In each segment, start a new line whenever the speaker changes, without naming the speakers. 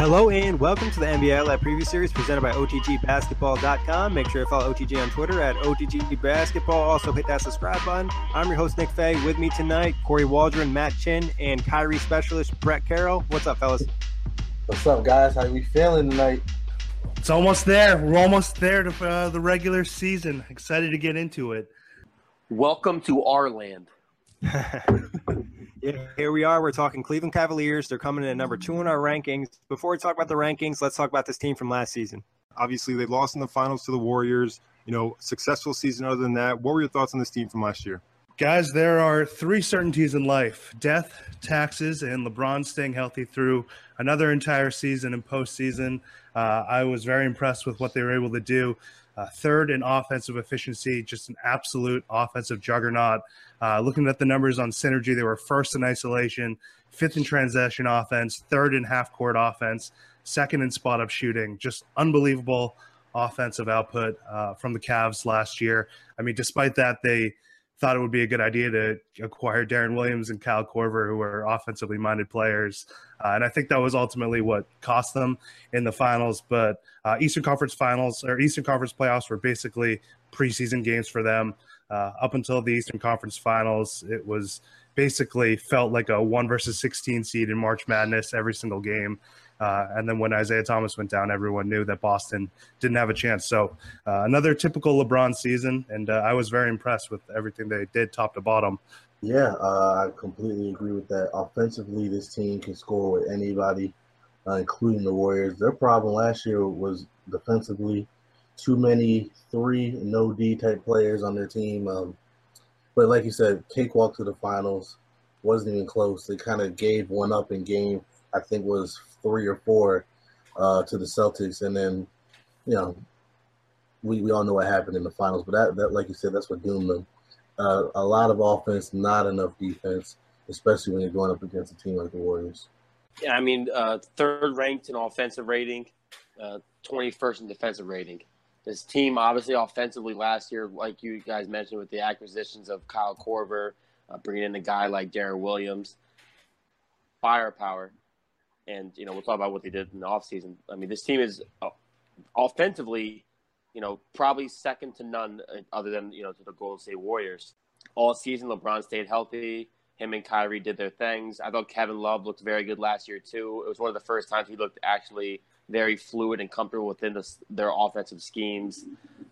Hello and welcome to the NBA Live Preview Series presented by OTGBasketball.com. Make sure to follow OTG on Twitter at OTGBasketball. Also hit that subscribe button. I'm your host, Nick Fay. With me tonight, Corey Waldron, Matt Chin, and Kyrie specialist Brett Carroll. What's up, fellas?
What's up, guys? How we feeling tonight?
It's almost there. We're almost there to the regular season. Excited to get into it.
Welcome to our land.
Yeah, here we are. We're talking Cleveland Cavaliers. They're coming in at number 2 in our rankings. Before we talk about the rankings, let's talk about this team from last season.
Obviously, they lost in the finals to the Warriors. Successful season other than that. What were your thoughts on this team from last year?
Guys, there are 3 certainties in life: death, taxes, and LeBron staying healthy through another entire season and postseason. I was very impressed with what they were able to do. Third in offensive efficiency, just an absolute offensive juggernaut. Looking at the numbers on synergy, they were first in isolation, 5th in transition offense, 3rd in half-court offense, 2nd in spot-up shooting. Just unbelievable offensive output from the Cavs last year. I mean, despite that, they thought it would be a good idea to acquire Darren Williams and Kyle Korver, who are offensively minded players. And I think that was ultimately what cost them in the finals. But Eastern Conference playoffs were basically preseason games for them. Up until the Eastern Conference finals, it was basically felt like a 1 versus 16 seed in March Madness every single game. And then when Isaiah Thomas went down, everyone knew that Boston didn't have a chance. So another typical LeBron season, and I was very impressed with everything they did top to bottom.
Yeah, I completely agree with that. Offensively, this team can score with anybody, including the Warriors. Their problem last year was defensively, too many 3 no-D type players on their team. But like you said, cakewalk to the finals, wasn't even close. They kind of gave one up in game, I think was 3 or 4 to the Celtics, and then we all know what happened in the finals. But that like you said, that's what doomed them. A lot of offense, not enough defense, especially when you're going up against a team like the Warriors.
Yeah, I mean, 3rd ranked in offensive rating, 21st in defensive rating. This team, obviously, offensively last year, like you guys mentioned, with the acquisitions of Kyle Korver, bringing in a guy like Darren Williams, firepower. And, we'll talk about what they did in the offseason. I mean, this team is offensively, probably second to none other than, to the Golden State Warriors. All season, LeBron stayed healthy. Him and Kyrie did their things. I thought Kevin Love looked very good last year, too. It was one of the first times he looked actually very fluid and comfortable within their offensive schemes.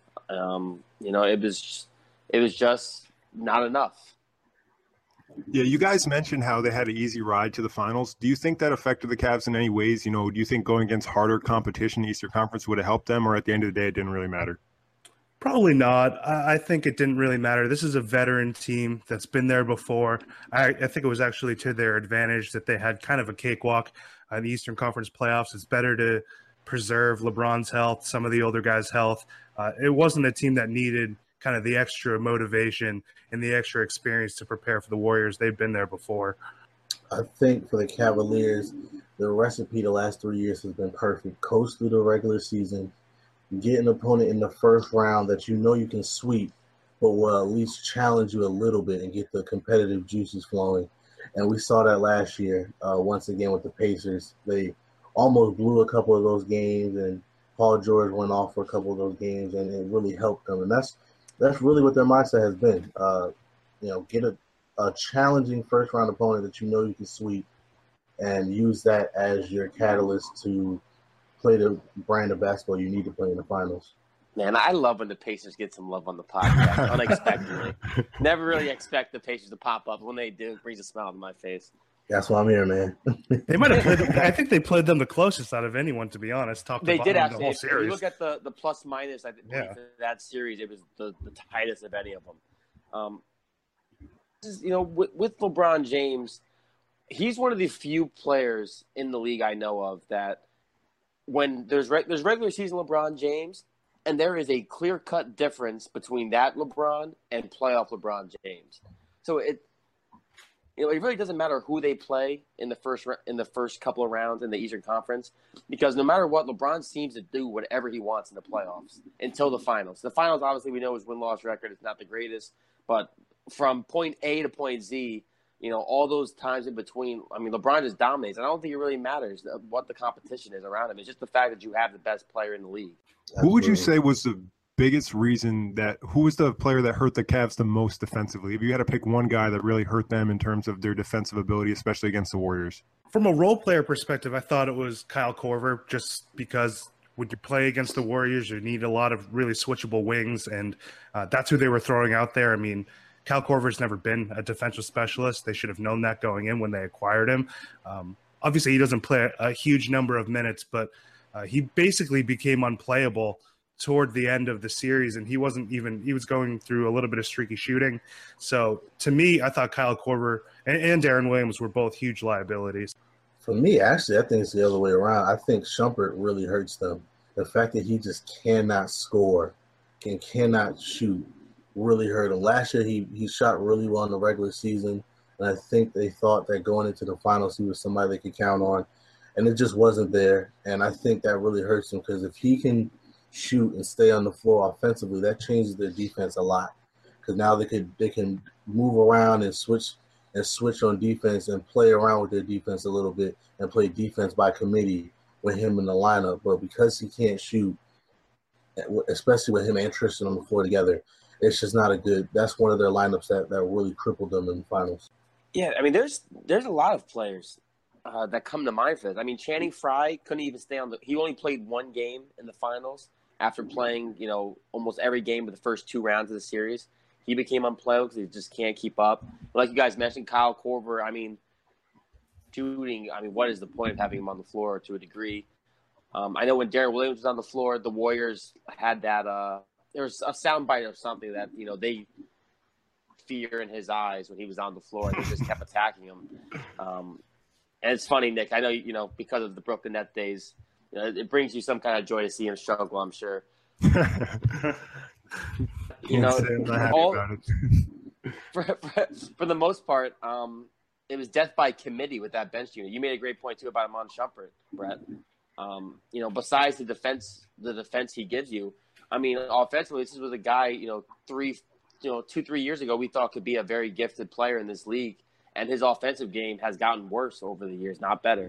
It was just not enough.
Yeah, you guys mentioned how they had an easy ride to the finals. Do you think that affected the Cavs in any ways? Do you think going against harder competition in the Eastern Conference would have helped them, or at the end of the day, it didn't really matter?
Probably not. I think it didn't really matter. This is a veteran team that's been there before. I think it was actually to their advantage that they had kind of a cakewalk in the Eastern Conference playoffs. It's better to preserve LeBron's health, some of the older guys' health. It wasn't a team that needed kind of the extra motivation and the extra experience to prepare for the Warriors. They've been there before.
I think for the Cavaliers, the recipe the last 3 years has been perfect. Coast through the regular season, get an opponent in the first round that you can sweep, but will at least challenge you a little bit and get the competitive juices flowing. And we saw that last year, once again with the Pacers. They almost blew a couple of those games, and Paul George went off for a couple of those games, and it really helped them. And that's really what their mindset has been. Get a challenging first-round opponent that you can sweep and use that as your catalyst to play the brand of basketball you need to play in the finals.
Man, I love when the Pacers get some love on the podcast, unexpectedly. Never really expect the Pacers to pop up. When they do, it brings a smile to my face.
That's why I'm here, man.
They might have played them. I think they played them the closest out of anyone, to be honest.
They did actually.
The whole
series. If you look at the plus minus, I think for that series, it was the tightest of any of them. With LeBron James, he's one of the few players in the league I know of that when there's regular season LeBron James, and there is a clear-cut difference between that LeBron and playoff LeBron James. So it really doesn't matter who they play in the first couple of rounds in the Eastern Conference, because no matter what, LeBron seems to do whatever he wants in the playoffs until the finals. The finals, obviously, we know his win-loss record is not the greatest, but from point A to point Z, all those times in between. I mean, LeBron just dominates. I don't think it really matters what the competition is around him. It's just the fact that you have the best player in the league.
Who would you say was the biggest reason who was the player that hurt the Cavs the most defensively? If you had to pick one guy that really hurt them in terms of their defensive ability, especially against the Warriors.
From a role player perspective, I thought it was Kyle Korver, just because when you play against the Warriors, you need a lot of really switchable wings, and that's who they were throwing out there. I mean, Kyle Korver's never been a defensive specialist. They should have known that going in when they acquired him. Obviously, he doesn't play a huge number of minutes, but he basically became unplayable toward the end of the series, and he was going through a little bit of streaky shooting. So to me, I thought Kyle Korver and Deron Williams were both huge liabilities.
For me, actually, I think it's the other way around. I think Shumpert really hurts them. The fact that he just cannot score and cannot shoot really hurt him. Last year, he shot really well in the regular season, and I think they thought that going into the finals, he was somebody they could count on, and it just wasn't there. And I think that really hurts him, because if he can shoot and stay on the floor offensively, that changes their defense a lot, because now they can move around and switch on defense and play around with their defense a little bit and play defense by committee with him in the lineup. But because he can't shoot, especially with him and Tristan on the floor together, it's just not that's one of their lineups that really crippled them in the finals.
Yeah, I mean, there's a lot of players that come to mind for this. I mean, Channing Frye couldn't even stay he only played one game in the finals after playing, almost every game of the first two rounds of the series. He became unplayable because he just can't keep up. Like you guys mentioned, Kyle Korver, I mean, shooting, what is the point of having him on the floor to a degree? I know when Deron Williams was on the floor, the Warriors had that there was a soundbite of something that, they fear in his eyes when he was on the floor, and they just kept attacking him. And it's funny, Nick, I know, because of the Brooklyn Nets days, it brings you some kind of joy to see him struggle, I'm sure. For the most part, it was death by committee with that bench unit. You made a great point too about Iman Shumpert, Brett. Besides the defense he gives you, offensively, this was a guy, 2-3 years ago we thought could be a very gifted player in this league, and his offensive game has gotten worse over the years, not better.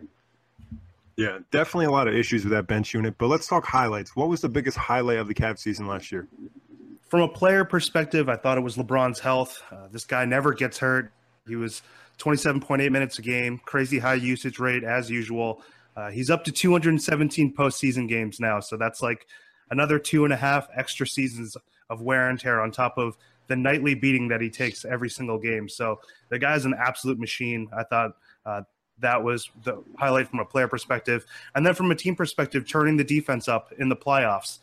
Yeah, definitely a lot of issues with that bench unit. But let's talk highlights. What was the biggest highlight of the Cavs season last year?
From a player perspective, I thought it was LeBron's health. This guy never gets hurt. He was 27.8 minutes a game, crazy high usage rate as usual. He's up to 217 postseason games now, so that's like another 2.5 extra seasons of wear and tear on top of the nightly beating that he takes every single game. So the guy's an absolute machine. I thought that was the highlight from a player perspective. And then from a team perspective, turning the defense up in the playoffs.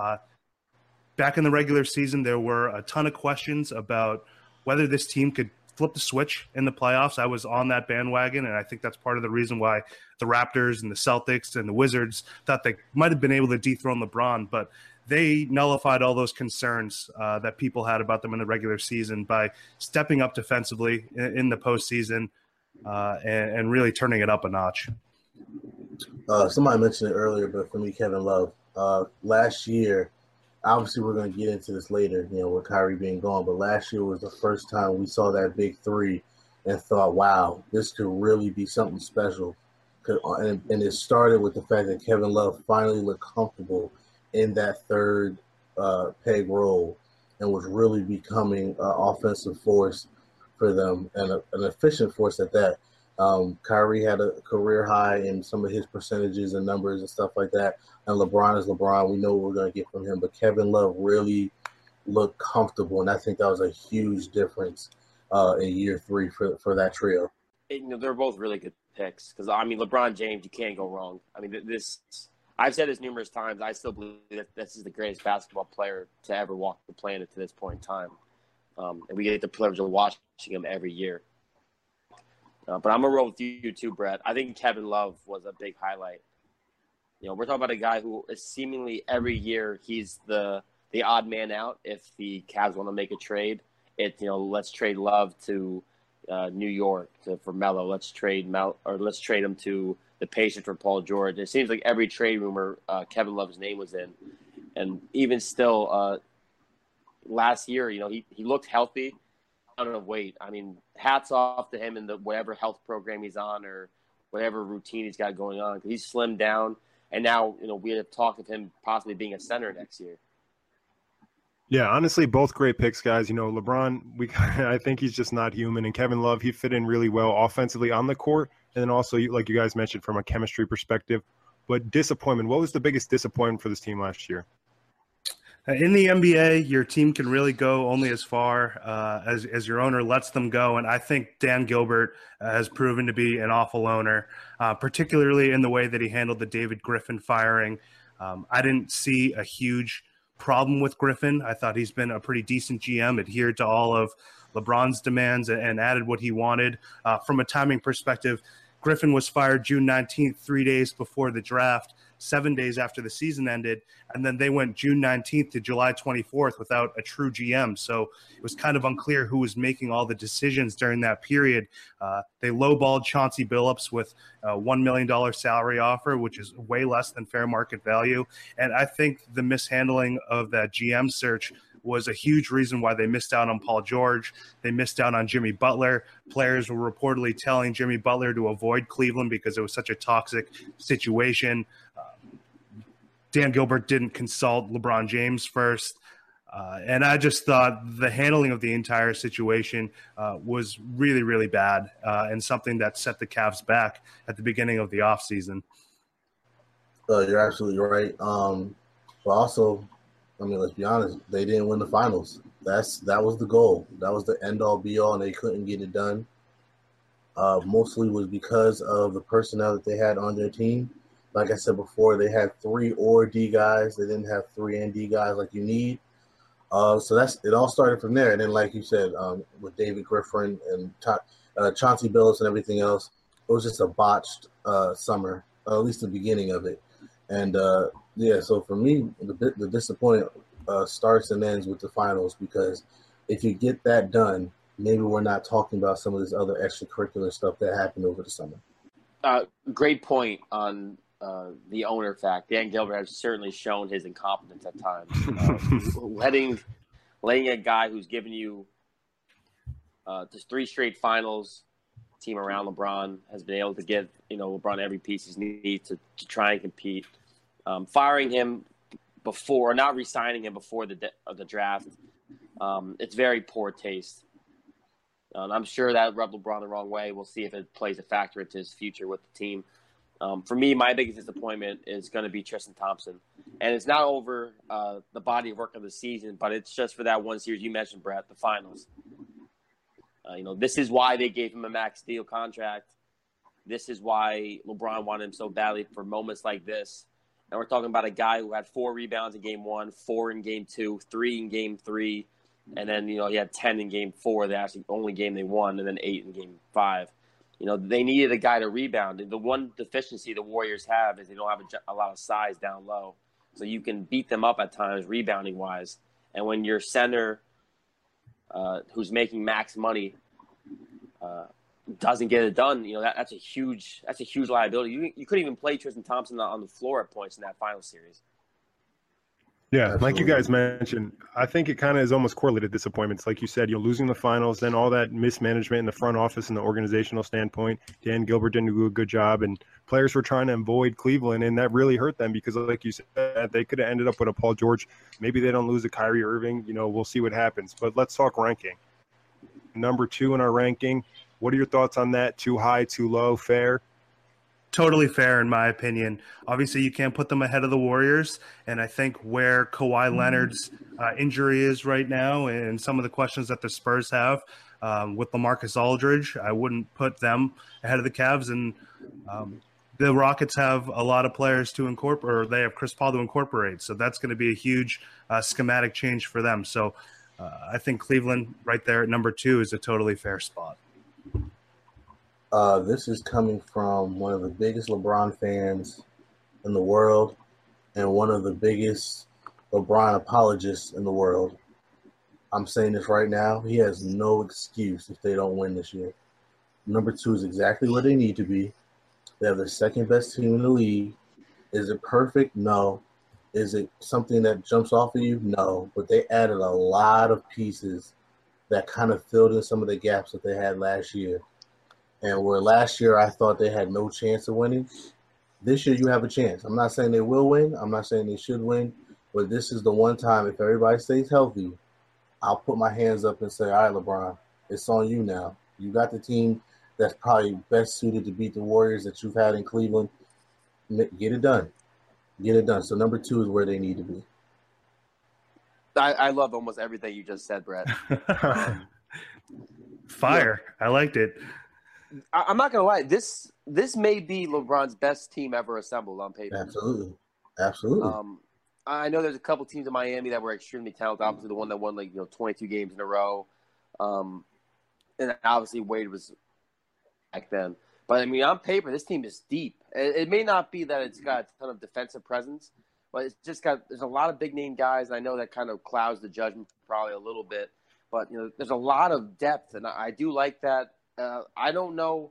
Back in the regular season, there were a ton of questions about whether this team could flip the switch in the playoffs. I was on that bandwagon, and I think that's part of the reason why the Raptors and the Celtics and the Wizards thought they might have been able to dethrone LeBron, but they nullified all those concerns that people had about them in the regular season by stepping up defensively in the postseason and really turning it up a notch.
Somebody mentioned it earlier, but for me, Kevin Love. Last year, obviously we're going to get into this later, with Kyrie being gone, but last year was the first time we saw that big three and thought, wow, this could really be something special. And it started with the fact that Kevin Love finally looked comfortable in that third peg role and was really becoming an offensive force for them, and an efficient force at that. Kyrie had a career high in some of his percentages and numbers and stuff like that. And LeBron is LeBron. We know what we're going to get from him. But Kevin Love really looked comfortable, and I think that was a huge difference in year three for that trio.
They're both really good picks because, LeBron James, you can't go wrong. I've said this numerous times. I still believe that this is the greatest basketball player to ever walk the planet to this point in time. And we get the privilege of watching him every year. But I'm going to roll with you too, Brett. I think Kevin Love was a big highlight. We're talking about a guy who is seemingly every year he's the odd man out. If the Cavs want to make a trade, let's trade Love to New York for Melo. Let's trade him to the Pacers for Paul George. It seems like every trade rumor Kevin Love's name was in. And even still, last year, he looked healthy. of weight. I mean, hats off to him in the whatever health program he's on or whatever routine he's got going on. He's slimmed down, and now we have talked of him possibly being a center next year.
Yeah, honestly, both great picks, guys. LeBron, I think he's just not human, and Kevin Love, he fit in really well offensively on the court, and then also, like you guys mentioned, from a chemistry perspective. But disappointment, what was the biggest disappointment for this team last year?
In the NBA, your team can really go only as far as your owner lets them go. And I think Dan Gilbert has proven to be an awful owner, particularly in the way that he handled the David Griffin firing. I didn't see a huge problem with Griffin. I thought he's been a pretty decent GM, adhered to all of LeBron's demands and added what he wanted. From a timing perspective, Griffin was fired June 19th, 3 days before the draft, 7 days after the season ended, and then they went June 19th to July 24th without a true GM. So it was kind of unclear who was making all the decisions during that period. They lowballed Chauncey Billups with a $1 million salary offer, which is way less than fair market value. And I think the mishandling of that GM search was a huge reason why they missed out on Paul George. They missed out on Jimmy Butler. Players were reportedly telling Jimmy Butler to avoid Cleveland because it was such a toxic situation. Dan Gilbert didn't consult LeBron James first. And I just thought the handling of the entire situation was really, really bad and something that set the Cavs back at the beginning of the offseason.
You're absolutely right. But also, I mean, let's be honest, they didn't win the finals. That was the goal. That was the end-all, be-all, and they couldn't get it done. Mostly was because of the personnel that they had on their team. Like I said before, they had 3 or D guys. They didn't have 3 and D guys like you need. So it all started from there. And then, like you said, with David Griffin and Chauncey Billups and everything else, it was just a botched summer, at least the beginning of it. And, so for me, the disappointment starts and ends with the finals, because if you get that done, maybe we're not talking about some of this other extracurricular stuff that happened over the summer.
Great point on the owner fact. Dan Gilbert has certainly shown his incompetence at times. Letting a guy who's given you just 3 straight finals, team around LeBron, has been able to give LeBron every piece he needs to try and compete. Firing him before, not re-signing him before the draft, it's very poor taste. I'm sure that rubbed LeBron the wrong way. We'll see if it plays a factor into his future with the team. For me, my biggest disappointment is going to be Tristan Thompson. And it's not over the body of work of the season, but it's just for that one series you mentioned, Brett, the finals. This is why they gave him a max deal contract. This is why LeBron wanted him so badly for moments like this. And we're talking about a guy who had 4 rebounds in game 1, 4 in game 2, 3 in game 3, and then, he had 10 in game 4, the actually only game they won, and then 8 in game 5. They needed a guy to rebound. The one deficiency the Warriors have is they don't have a lot of size down low. So you can beat them up at times rebounding-wise. And when your center, who's making max money, doesn't get it done, that's a huge liability. You couldn't even play Tristan Thompson on the floor at points in that final series.
Yeah,
Absolutely.
like you guys mentioned, I think it kind of is almost correlated disappointments. Like you said, losing the finals, then all that mismanagement in the front office and the organizational standpoint. Dan Gilbert didn't do a good job, and players were trying to avoid Cleveland, and that really hurt them because, like you said, they could have ended up with a Paul George. Maybe they don't lose a Kyrie Irving. We'll see what happens. But let's talk ranking. Number 2 in our ranking. What are your thoughts on that? Too high, too low, fair?
Totally fair, in my opinion. Obviously, you can't put them ahead of the Warriors, and I think where Kawhi Leonard's injury is right now and some of the questions that the Spurs have with LaMarcus Aldridge, I wouldn't put them ahead of the Cavs. And the Rockets have a lot of players to incorporate, or they have Chris Paul to incorporate, so that's going to be a huge schematic change for them. So I think Cleveland right there at number 2 is a totally fair spot.
This is coming from one of the biggest LeBron fans in the world and one of the biggest LeBron apologists in the world. I'm saying this right now. He has no excuse if they don't win this year. Number 2 is exactly where they need to be. They have the second best team in the league. Is it perfect? No. Is it something that jumps off of you? No. But they added a lot of pieces that kind of filled in some of the gaps that they had last year. And where last year I thought they had no chance of winning, this year you have a chance. I'm not saying they will win. I'm not saying they should win. But this is the one time, if everybody stays healthy, I'll put my hands up and say, all right, LeBron, it's on you now. You got the team that's probably best suited to beat the Warriors that you've had in Cleveland. Get it done. Get it done. So number 2 is where they need to be.
I love almost everything you just said, Brett.
Fire. I liked it.
I'm not going to lie. This may be LeBron's best team ever assembled on paper.
Absolutely. Absolutely.
I know there's a couple teams in Miami that were extremely talented. Obviously, the one that won 22 games in a row, and obviously Wade was back then. But I mean, on paper, this team is deep. It may not be that it's got a ton of defensive presence, but it's just there's a lot of big name guys. And I know that kind of clouds the judgment probably a little bit, but there's a lot of depth, and I do like that. I don't know.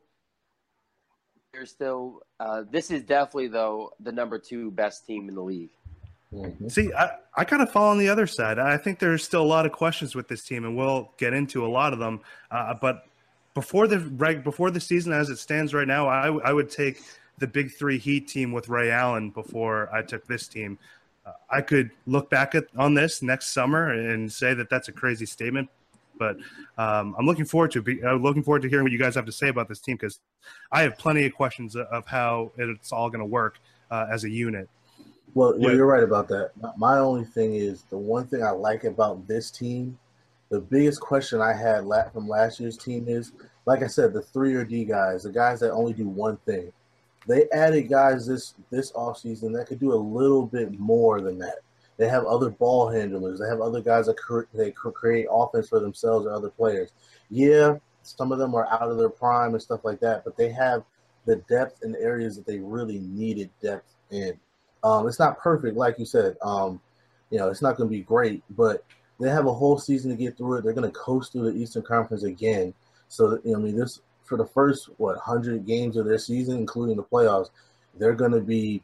There's still this is definitely though the number 2 best team in the league.
Mm-hmm.
See, I kind of fall on the other side. I think there's still a lot of questions with this team, and we'll get into a lot of them. But before the season as it stands right now, I would take the Big 3 Heat team with Ray Allen before I took this team. I could look back on this next summer and say that that's a crazy statement, but I'm looking forward to hearing what you guys have to say about this team, because I have plenty of questions of how it's all going to work as a unit.
Well, you're right about that. My only thing is, the one thing I like about this team, the biggest question I had from last year's team is, like I said, the 3 or D guys, the guys that only do one thing. They added guys this offseason that could do a little bit more than that. They have other ball handlers. They have other guys that create offense for themselves or other players. Yeah, some of them are out of their prime and stuff like that, but they have the depth in areas that they really needed depth in. It's not perfect, like you said. It's not going to be great, but they have a whole season to get through it. They're going to coast through the Eastern Conference again. So, this for the first 100 games of their season, including the playoffs, they're going to be,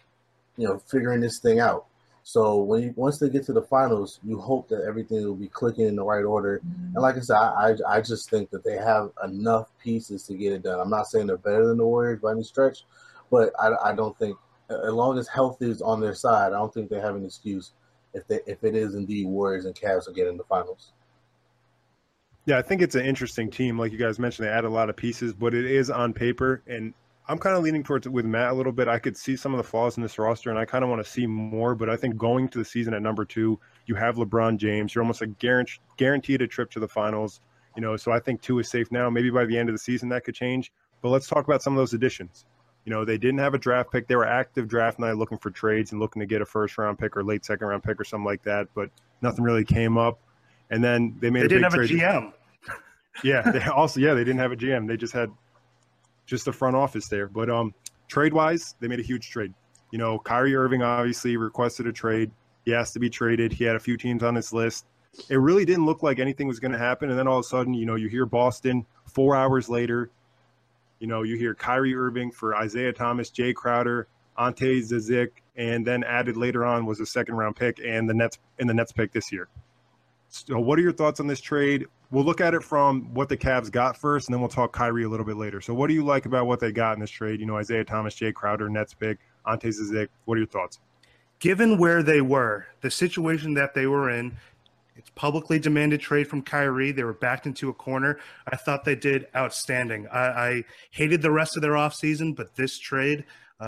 figuring this thing out. So once they get to the finals, you hope that everything will be clicking in the right order. And like I said, I just think that they have enough pieces to get it done. I'm not saying they're better than the Warriors by any stretch, but I don't think, as long as health is on their side, I don't think they have an excuse if it is indeed Warriors and Cavs will get in the finals.
Yeah, I think it's an interesting team. Like you guys mentioned, they add a lot of pieces, but it is on paper. And I'm kind of leaning towards it with Matt a little bit. I could see some of the flaws in this roster, and I kind of want to see more. But I think going to the season at number 2, you have LeBron James. You're almost guaranteed a trip to the finals. So I think 2 is safe now. Maybe by the end of the season that could change. But let's talk about some of those additions. They didn't have a draft pick. They were active draft night looking for trades and looking to get a first-round pick or late second-round pick or something like that, but nothing really came up. And then they made a big trade.
They didn't have a GM.
Yeah, they didn't have a GM. They just had the front office there. But trade-wise, they made a huge trade. Kyrie Irving obviously requested a trade. He has to be traded. He had a few teams on his list. It really didn't look like anything was going to happen. And then all of a sudden, you hear Boston 4 hours later. You hear Kyrie Irving for Isaiah Thomas, Jay Crowder, Ante Zizic, and then added later on was a second-round pick and the Nets pick this year. So what are your thoughts on this trade? We'll look at it from what the Cavs got first, and then we'll talk Kyrie a little bit later. So what do you like about what they got in this trade? Isaiah Thomas, Jay Crowder, Nets pick, Ante Zizic. What are your thoughts?
Given where they were, the situation that they were in, it's publicly demanded trade from Kyrie. They were backed into a corner. I thought they did outstanding. I hated the rest of their offseason, but this trade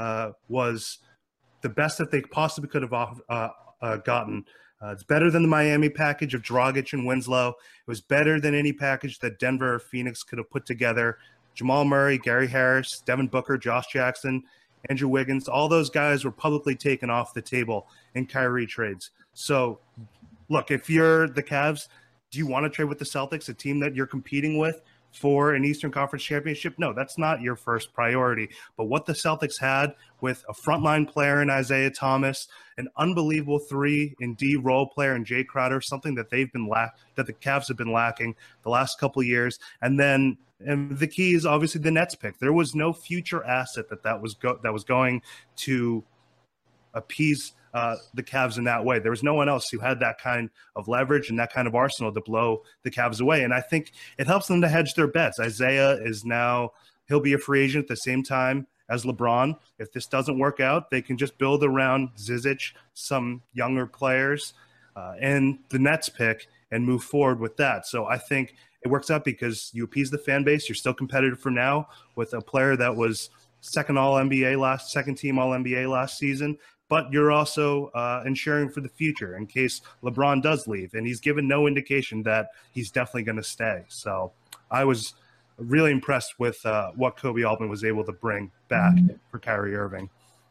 was the best that they possibly could have gotten. It's better than the Miami package of Dragic and Winslow. It was better than any package that Denver or Phoenix could have put together. Jamal Murray, Gary Harris, Devin Booker, Josh Jackson, Andrew Wiggins, all those guys were publicly taken off the table in Kyrie trades. So, look, if you're the Cavs, do you want to trade with the Celtics, a team that you're competing with for an Eastern Conference championship? No, that's not your first priority. But what the Celtics had with a frontline player in Isaiah Thomas, an unbelievable 3 and D role player in Jay Crowder, something that they've been that the Cavs have been lacking the last couple of years, and the key is obviously the Nets pick. There was no future asset that was going to appease the Cavs in that way. There was no one else who had that kind of leverage and that kind of arsenal to blow the Cavs away. And I think it helps them to hedge their bets. Isaiah is now – he'll be a free agent at the same time as LeBron. If this doesn't work out, they can just build around Zizic, some younger players, and the Nets pick and move forward with that. So I think it works out because you appease the fan base. You're still competitive for now with a player that was second team All-NBA last season, but you're also ensuring for the future in case LeBron does leave. And he's given no indication that he's definitely going to stay. So I was really impressed with what Kobe Altman was able to bring back for Kyrie Irving.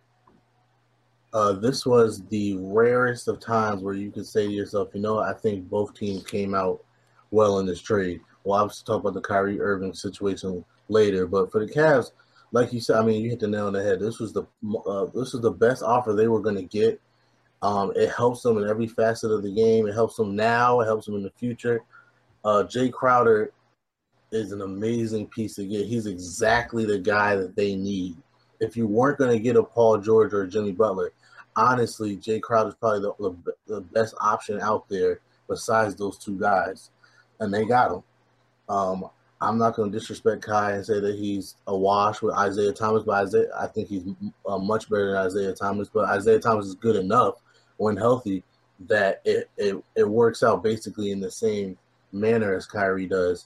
This was the rarest of times where you could say to yourself, I think both teams came out well in this trade. We'll obviously talk about the Kyrie Irving situation later, but for the Cavs, like you said, you hit the nail on the head. This was the best offer they were going to get. It helps them in every facet of the game. It helps them now. It helps them in the future. Jay Crowder is an amazing piece to get. He's exactly the guy that they need. If you weren't going to get a Paul George or a Jimmy Butler, honestly, Jay Crowder is probably the best option out there besides those two guys, and they got him. I'm not going to disrespect Kai and say that he's a wash with Isaiah Thomas, but I think he's much better than Isaiah Thomas. But Isaiah Thomas is good enough when healthy that it works out basically in the same manner as Kyrie does.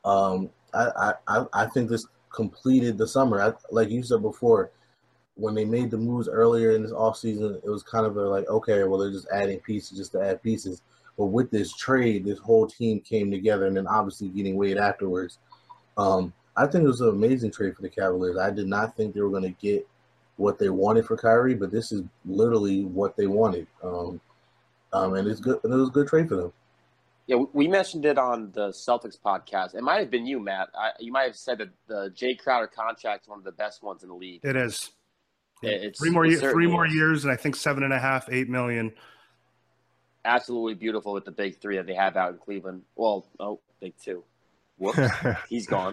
I think this completed the summer. Like you said before, when they made the moves earlier in this offseason, it was kind of okay, well, they're just adding pieces just to add pieces. But with this trade, this whole team came together, and then obviously getting Wade afterwards. I think it was an amazing trade for the Cavaliers. I did not think they were going to get what they wanted for Kyrie, but this is literally what they wanted. And it's good. And it was a good trade for them.
Yeah, we mentioned it on the Celtics podcast. It might have been you, Matt. You might have said that the Jay Crowder contract is one of the best ones in the league.
It is.
It's
three more years, and I think $7.5, $8 million.
Absolutely beautiful with the big three that they have out in Cleveland. Well, big two. Whoops, he's gone.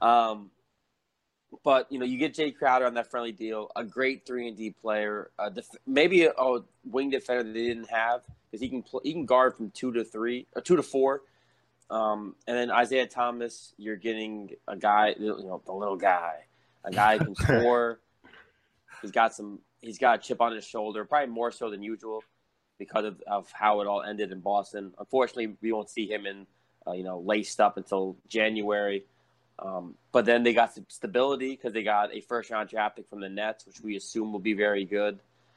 But you get Jay Crowder on that friendly deal, a great 3-and-D player, maybe a wing defender that they didn't have because he can guard from 2 to 3 or 2 to 4. And then Isaiah Thomas, you're getting a guy, the little guy, a guy who can score. He's got a chip on his shoulder, probably more so than usual because of how it all ended in Boston. Unfortunately, we won't see him in laced up until January. But then they got some stability because they got a first-round draft pick from the Nets, which we assume will be very good.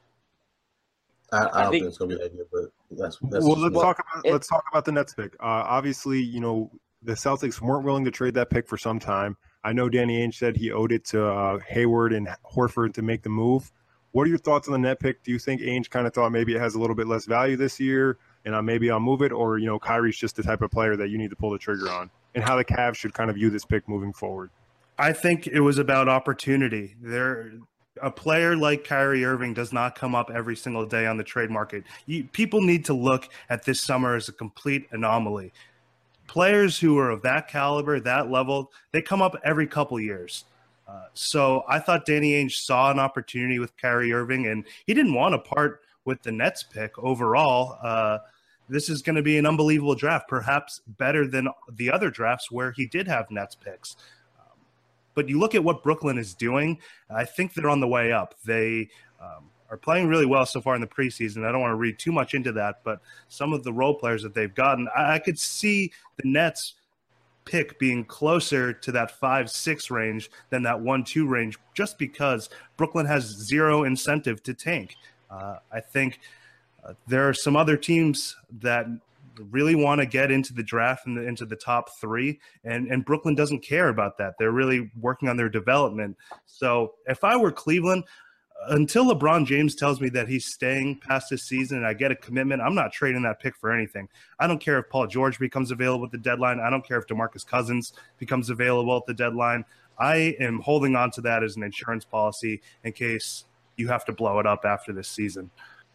I don't think it's going to be that good, but that's
well. Let's talk about the Nets pick. Obviously, the Celtics weren't willing to trade that pick for some time. I know Danny Ainge said he owed it to Hayward and Horford to make the move. What are your thoughts on the net pick? Do you think Ainge kind of thought maybe it has a little bit less value this year, and maybe I'll move it, or Kyrie's just the type of player that you need to pull the trigger on, and how the Cavs should kind of view this pick moving forward?
I think it was about opportunity. A player like Kyrie Irving does not come up every single day on the trade market. People need to look at this summer as a complete anomaly. Players who are of that caliber, that level, they come up every couple years. So I thought Danny Ainge saw an opportunity with Kyrie Irving, and he didn't want to part with the Nets pick overall. This is going to be an unbelievable draft, perhaps better than the other drafts where he did have Nets picks. But you look at what Brooklyn is doing, I think they're on the way up. They are playing really well so far in the preseason. I don't want to read too much into that, but some of the role players that they've gotten, I could see the Nets pick being closer to that 5-6 range than that 1-2 range, just because Brooklyn has zero incentive to tank. I think there are some other teams that really want to get into the draft and into the top 3, and Brooklyn doesn't care about that. They're really working on their development. So if I were Cleveland, until LeBron James tells me that he's staying past this season and I get a commitment, I'm not trading that pick for anything. I don't care if Paul George becomes available at the deadline. I don't care if DeMarcus Cousins becomes available at the deadline. I am holding on to that as an insurance policy in case you have to blow it up after this season.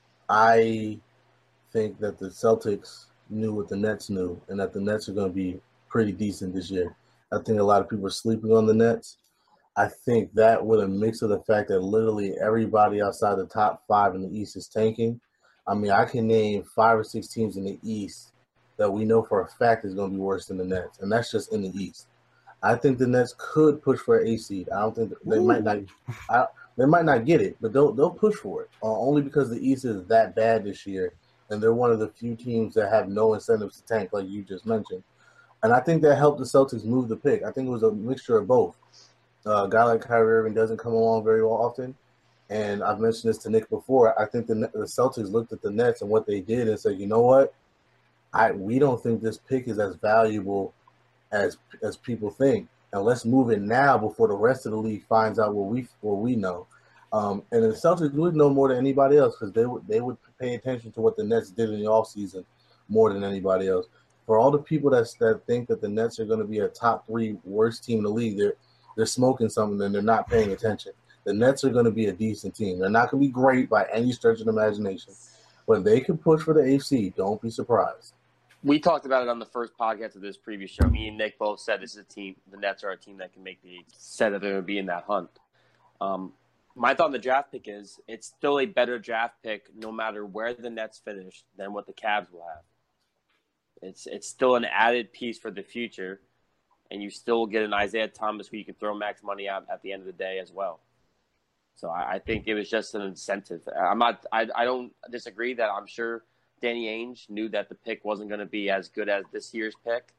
I think that the Celtics knew what the Nets knew, and that the Nets are going to be pretty decent this year. I think a lot of people are sleeping on the Nets. I think that with a mix of the fact that literally everybody outside the top 5 in the East is tanking, I mean, I can name 5 or 6 teams in the East that we know for a fact is going to be worse than the Nets, and that's just in the East. I think the Nets could push for an 8 seed. I don't think they might not. They might not get it, but they'll push for it. Only because the East is that bad this year, and they're one of the few teams that have no incentives to tank, like you just mentioned. And I think that helped the Celtics move the pick. I think it was a mixture of both. A guy like Kyrie Irving doesn't come along very often, and I've mentioned this to Nick before. I think the Celtics looked at the Nets and what they did and said, you know what, we don't think this pick is as valuable as people think, and let's move it now before the rest of the league finds out what we know. And the Celtics would know more than anybody else because they would pay attention to what the Nets did in the offseason more than anybody else. For all the people that think that the Nets are going to be a top 3 worst team in the league, they're smoking something and they're not paying attention. The Nets are going to be a decent team. They're not going to be great by any stretch of the imagination, but they can push for the AFC. Don't be surprised.
We talked about it on the first podcast of this previous show. Me and Nick both said this is a team. The Nets are a team that can make said that they're going to be in that hunt. My thought on the draft pick is it's still a better draft pick no matter where the Nets finish than what the Cavs will have. It's still an added piece for the future, and you still get an Isaiah Thomas who you can throw max money at the end of the day as well. So I think it was just an incentive. I don't disagree that I'm sure Danny Ainge knew that the pick wasn't going to be as good as this year's pick.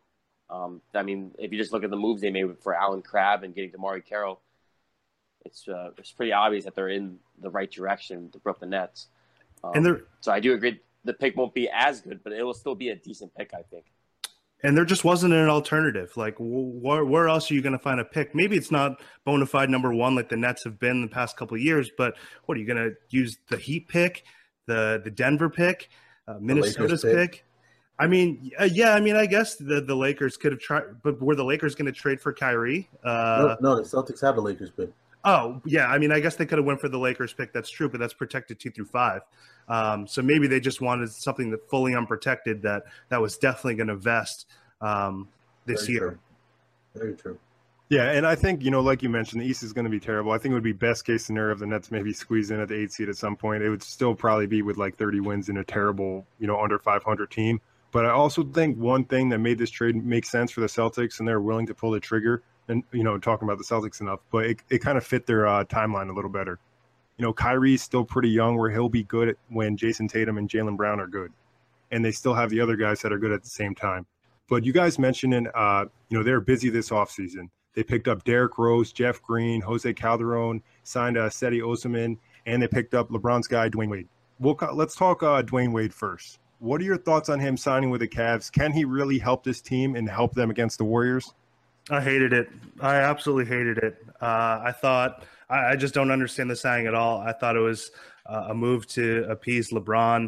I mean, if you just look at the moves they made for Alan Crabb and getting DeMarre Carroll, it's pretty obvious that they're in the right direction to Brooklyn Nets. So I do agree the pick won't be as good, but it will still be a decent pick, I think.
And there just wasn't an alternative. Like, where else are you going to find a pick? Maybe it's not bona fide number 1 like the Nets have been the past couple of years, but what, are you going to use the Heat pick, the Denver pick, Minnesota's pick? I mean, yeah, I mean, I guess the Lakers could have tried, but were the Lakers going to trade for Kyrie?
No, the Celtics have the Lakers pick.
Oh, yeah. I mean, I guess they could have went for the Lakers pick. That's true, but that's protected 2 through 5. So maybe they just wanted something that fully unprotected that was definitely going to vest this year.
Very true.
Yeah, and I think, like you mentioned, the East is going to be terrible. I think it would be best case scenario if the Nets maybe squeeze in at the 8 seed at some point. It would still probably be with like 30 wins in a terrible, under 500 team. But I also think one thing that made this trade make sense for the Celtics, and they're willing to pull the trigger, and, talking about the Celtics enough, but it kind of fit their timeline a little better. Kyrie's still pretty young where he'll be good when Jason Tatum and Jaylen Brown are good. And they still have the other guys that are good at the same time. But you guys mentioned, they're busy this offseason. They picked up Derrick Rose, Jeff Green, Jose Calderon, signed Seti Osman, and they picked up LeBron's guy, Dwayne Wade. Let's talk Dwayne Wade first. What are your thoughts on him signing with the Cavs? Can he really help this team and help them against the Warriors?
I hated it. I absolutely hated it. I thought I just don't understand the signing at all. I thought it was a move to appease LeBron.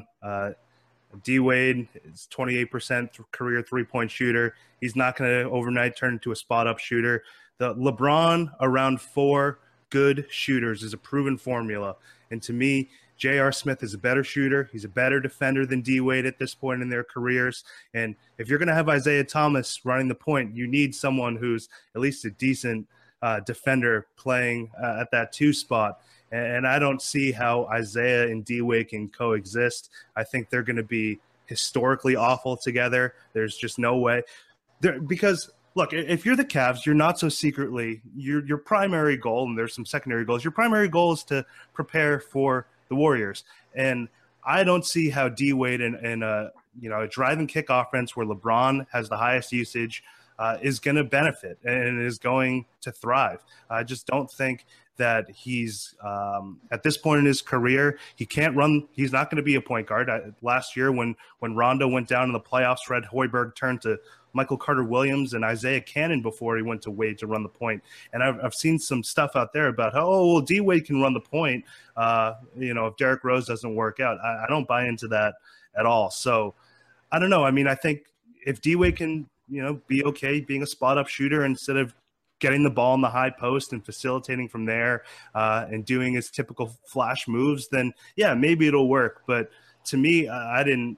D Wade is 28% career 3-point shooter. He's not going to overnight turn into a spot-up shooter. The LeBron around 4 good shooters is a proven formula. And to me, J.R. Smith is a better shooter. He's a better defender than D Wade at this point in their careers. And if you're going to have Isaiah Thomas running the point, you need someone who's at least a decent defender playing at that 2 spot. And I don't see how Isaiah and D Wade can coexist. I think they're going to be historically awful together. There's just no way. Because, look, if you're the Cavs, you're not so secretly – your primary goal, and there's some secondary goals, your primary goal is to prepare for the Warriors. And I don't see how D Wade in a drive and kick offense where LeBron has the highest usage is going to benefit and is going to thrive. I just don't think that he's at this point in his career, he can't run. He's not going to be a point guard. Last year when Rondo went down in the playoffs, Fred Hoiberg turned to Michael Carter-Williams and Isaiah Cannon before he went to Wade to run the point. And I've seen some stuff out there about how, D Wade can run the point, if Derrick Rose doesn't work out. I don't buy into that at all. So I don't know. I mean, I think if D Wade can, be okay being a spot-up shooter instead of getting the ball in the high post and facilitating from there and doing his typical flash moves, then, yeah, maybe it'll work. But to me, I'm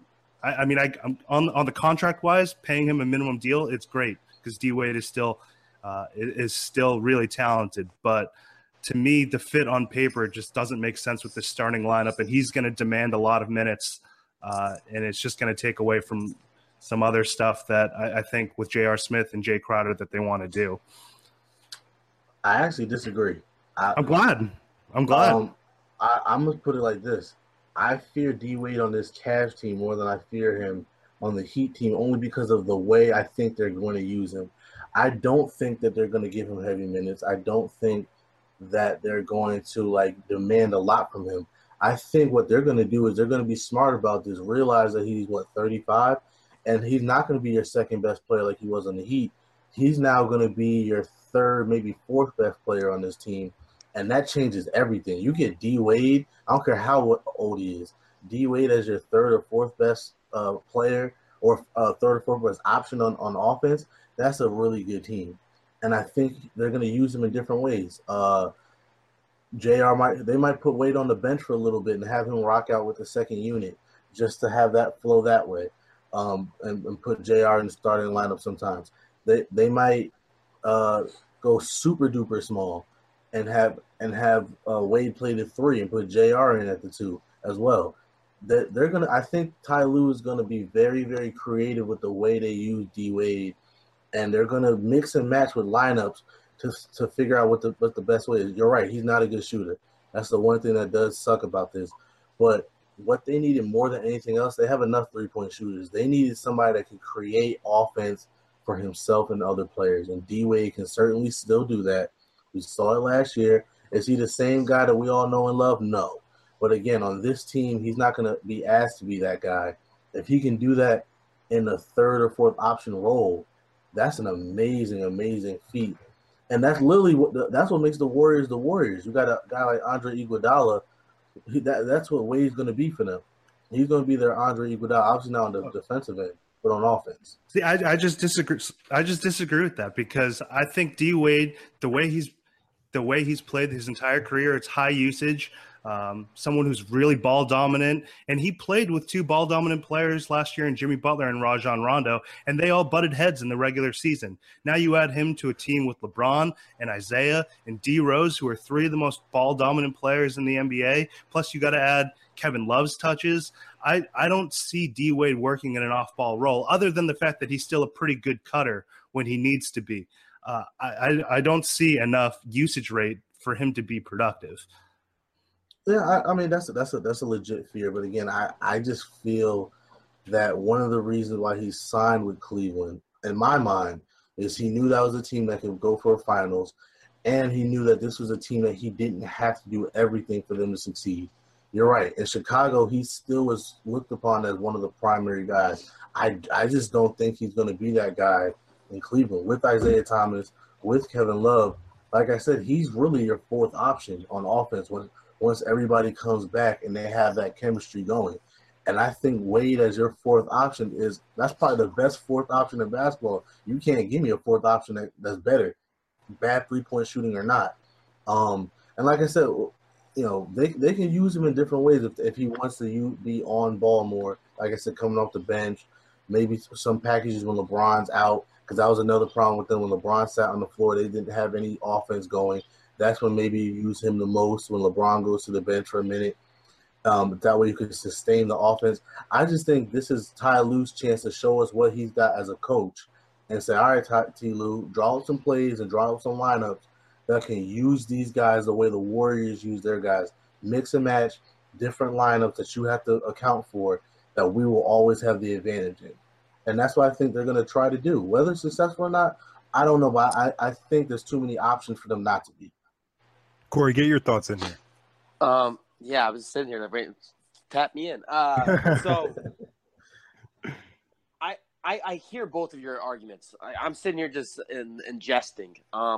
on the contract wise, paying him a minimum deal. It's great because D Wade is still really talented. But to me, the fit on paper just doesn't make sense with the starting lineup, and he's going to demand a lot of minutes, and it's just going to take away from some other stuff that I think with J.R. Smith and Jay Crowder that they want to do.
I actually disagree.
I'm glad. I'm
going to put it like this. I fear D-Wade on this Cavs team more than I fear him on the Heat team, only because of the way I think they're going to use him. I don't think that they're going to give him heavy minutes. I don't think that they're going to demand a lot from him. I think what they're going to do is they're going to be smart about this, realize that he's 35, and he's not going to be your second best player like he was on the Heat. He's now going to be your third, maybe fourth best player on this team, and that changes everything. You get D-Wade, I don't care how old he is, D-Wade as your third or fourth best player or third or fourth best option on offense. That's a really good team. And I think they're going to use him in different ways. JR might put Wade on the bench for a little bit and have him rock out with the second unit just to have that flow that way, and put JR in the starting lineup sometimes. They might go super duper small and have Wade play the 3 and put JR in at the 2 as well. They're gonna. I think Ty Lue is gonna be very, very creative with the way they use D Wade, and they're gonna mix and match with lineups to figure out what the best way is. You're right. He's not a good shooter. That's the one thing that does suck about this. But what they needed more than anything else, they have enough 3-point shooters. They needed somebody that can create offense for himself and other players, and D Wade can certainly still do that. We saw it last year. Is he the same guy that we all know and love? No. But again, on this team, he's not going to be asked to be that guy. If he can do that in the third or fourth option role, that's an amazing, amazing feat. And that's literally that's what makes the Warriors the Warriors. You got a guy like Andre Iguodala. That's what Wade's going to be for them. He's going to be their Andre Iguodala, obviously not on the defensive end, but on offense.
See, I just disagree. I just disagree with that because I think D Wade, the way he's played his entire career, it's high usage. Someone who's really ball dominant, and he played with 2 ball dominant players last year in Jimmy Butler and Rajon Rondo, and they all butted heads in the regular season. Now you add him to a team with LeBron and Isaiah and D Rose, who are 3 of the most ball dominant players in the NBA. Plus you got to add Kevin Love's touches. I don't see D Wade working in an off ball role other than the fact that he's still a pretty good cutter when he needs to be. I don't see enough usage rate for him to be productive.
Yeah, I mean that's a legit fear, but again, I just feel that one of the reasons why he signed with Cleveland, in my mind, is he knew that was a team that could go for a finals, and he knew that this was a team that he didn't have to do everything for them to succeed. You're right. In Chicago, he still was looked upon as one of the primary guys. I just don't think he's going to be that guy in Cleveland with Isaiah Thomas, with Kevin Love. Like I said, he's really your fourth option on offense once everybody comes back and they have that chemistry going. And I think Wade as your fourth option that's probably the best fourth option in basketball. You can't give me a fourth option that's better, bad 3-point shooting or not. And like I said, they can use him in different ways if he wants to be on ball more. Like I said, coming off the bench, maybe some packages when LeBron's out, because that was another problem with them. When LeBron sat on the floor, they didn't have any offense going. That's when maybe you use him the most, when LeBron goes to the bench for a minute. That way you can sustain the offense. I just think this is Ty Lue's chance to show us what he's got as a coach and say, all right, Ty Lue, draw up some plays and draw up some lineups that can use these guys the way the Warriors use their guys. Mix and match different lineups that you have to account for that we will always have the advantage in. And that's what I think they're going to try to do. Whether it's successful or not, I don't know, but I think there's too many options for them not to be.
Corey, get your thoughts in here.
Yeah, I was sitting here. Tap me in. So I hear both of your arguments. I'm sitting here just ingesting.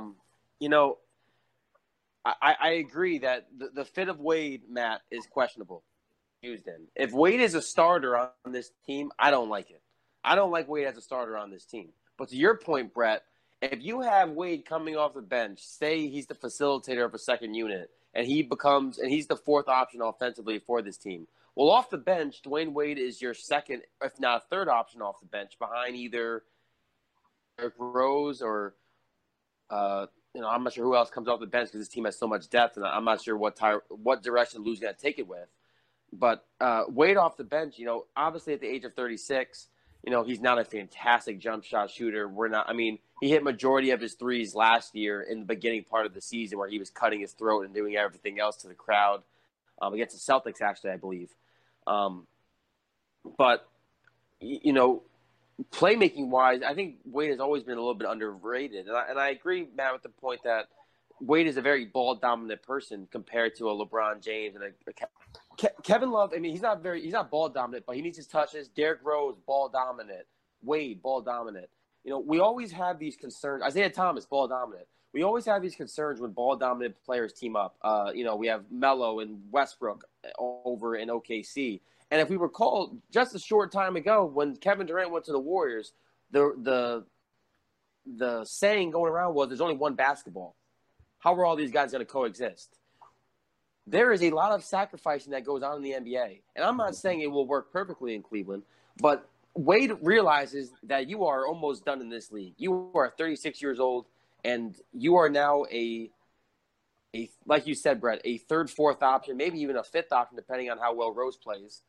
I agree that the fit of Wade, Matt, is questionable. Used in. If Wade is a starter on this team, I don't like it. I don't like Wade as a starter on this team. But to your point, Brett, if you have Wade coming off the bench, say he's the facilitator of a second unit, and he's the fourth option offensively for this team. Well, off the bench, Dwayne Wade is your second, if not third option off the bench, behind either Derrick Rose or I'm not sure who else comes off the bench because this team has so much depth, and I'm not sure what direction Lou's going to take it with. But Wade off the bench, obviously at the age of 36, he's not a fantastic jump shot shooter. He hit majority of his threes last year in the beginning part of the season where he was cutting his throat and doing everything else to the crowd against the Celtics, actually, I believe. But playmaking-wise, I think Wade has always been a little bit underrated. And I agree, Matt, with the point that Wade is a very ball-dominant person compared to a LeBron James and Kevin Love. He's not ball-dominant, but he needs his touches. Derrick Rose, ball-dominant. Wade, ball-dominant. We always have these concerns. Isaiah Thomas, ball-dominant. We always have these concerns when ball-dominant players team up. We have Melo and Westbrook over in OKC. And if we recall, just a short time ago, when Kevin Durant went to the Warriors, the saying going around was there's only one basketball. How are all these guys going to coexist? There is a lot of sacrificing that goes on in the NBA. And I'm not saying it will work perfectly in Cleveland, but Wade realizes that you are almost done in this league. You are 36 years old, and you are now like you said, Brett, a third, fourth option, maybe even a fifth option, depending on how well Rose plays.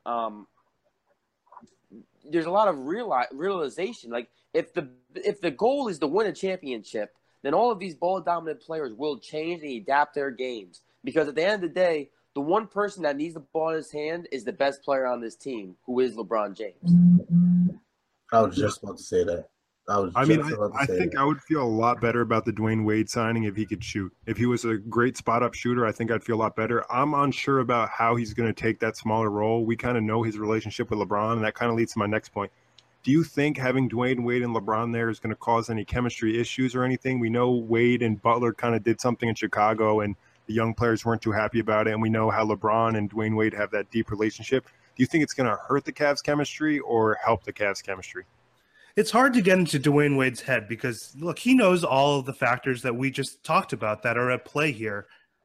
There's a lot of realization. Like if the goal is to win a championship, then all of these ball dominant players will change and adapt their games. Because at the end of the day, the one person that needs the ball in his hand is the best player on this team, who is LeBron James.
I was just about to say that. I
think I would feel a lot better about the Dwayne Wade signing if he could shoot. If he was a great spot-up shooter, I think I'd feel a lot better. I'm unsure about how he's going to take that smaller role. We kind of know his relationship with LeBron, and that kind of leads to my next point. Do you think having Dwayne Wade and LeBron there is going to cause any chemistry issues or anything? We know Wade and Butler kind of did something in Chicago, and the young players weren't too happy about it, and we know how LeBron and Dwayne Wade have that deep relationship. Do you think it's going to hurt the Cavs' chemistry or help the Cavs' chemistry?
It's hard to get into Dwayne Wade's head because, look, he knows all of the factors that we just talked about that are at play here.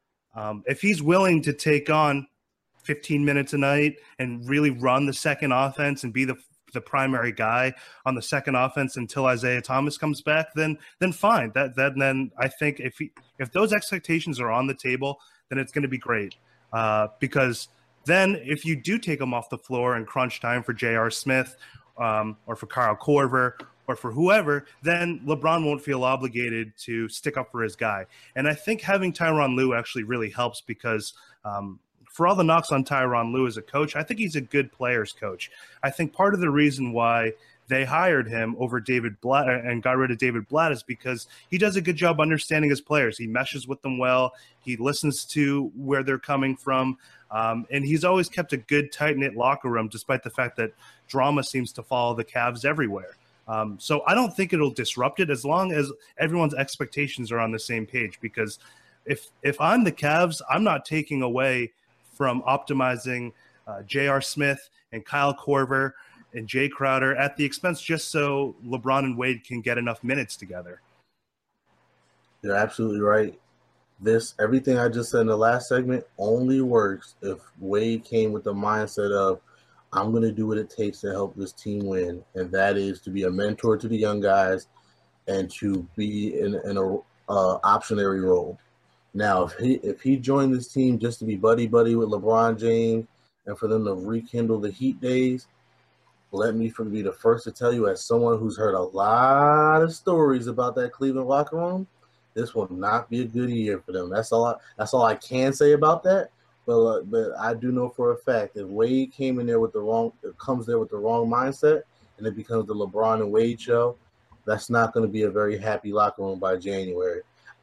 If he's willing to take on 15 minutes a night and really run the second offense and be the primary guy on the second offense until Isaiah Thomas comes back, then fine. Then I think if those expectations are on the table, then it's going to be great. Because then if you do take him off the floor in crunch time for J.R. Smith or for Kyle Korver or for whoever, then LeBron won't feel obligated to stick up for his guy. And I think having Tyronn Lue actually really helps because for all the knocks on Tyronn Lue as a coach, I think he's a good players coach. I think part of the reason why they hired him over David Blatt and got rid of David Blatt is because he does a good job understanding his players. He meshes with them well. He listens to where they're coming from. And he's always kept a good, tight-knit locker room, despite the fact that drama seems to follow the Cavs everywhere. So I don't think it'll disrupt it as long as everyone's expectations are on the same page. Because if I'm the Cavs, I'm not taking away from optimizing J.R. Smith and Kyle Korver and Jay Crowder at the expense just so LeBron and Wade can get enough minutes together.
You're absolutely right. Everything I just said in the last segment only works if Wade came with the mindset of, I'm going to do what it takes to help this team win. And that is to be a mentor to the young guys and to be in a optionary role. Now, if he joined this team just to be buddy-buddy with LeBron James and for them to rekindle the Heat days, let me be the first to tell you, as someone who's heard a lot of stories about that Cleveland locker room, this will not be a good year for them. That's all I can say about that. But I do know for a fact if Wade comes there with the wrong mindset, and it becomes the LeBron and Wade show, that's not going to be a very happy locker room by January.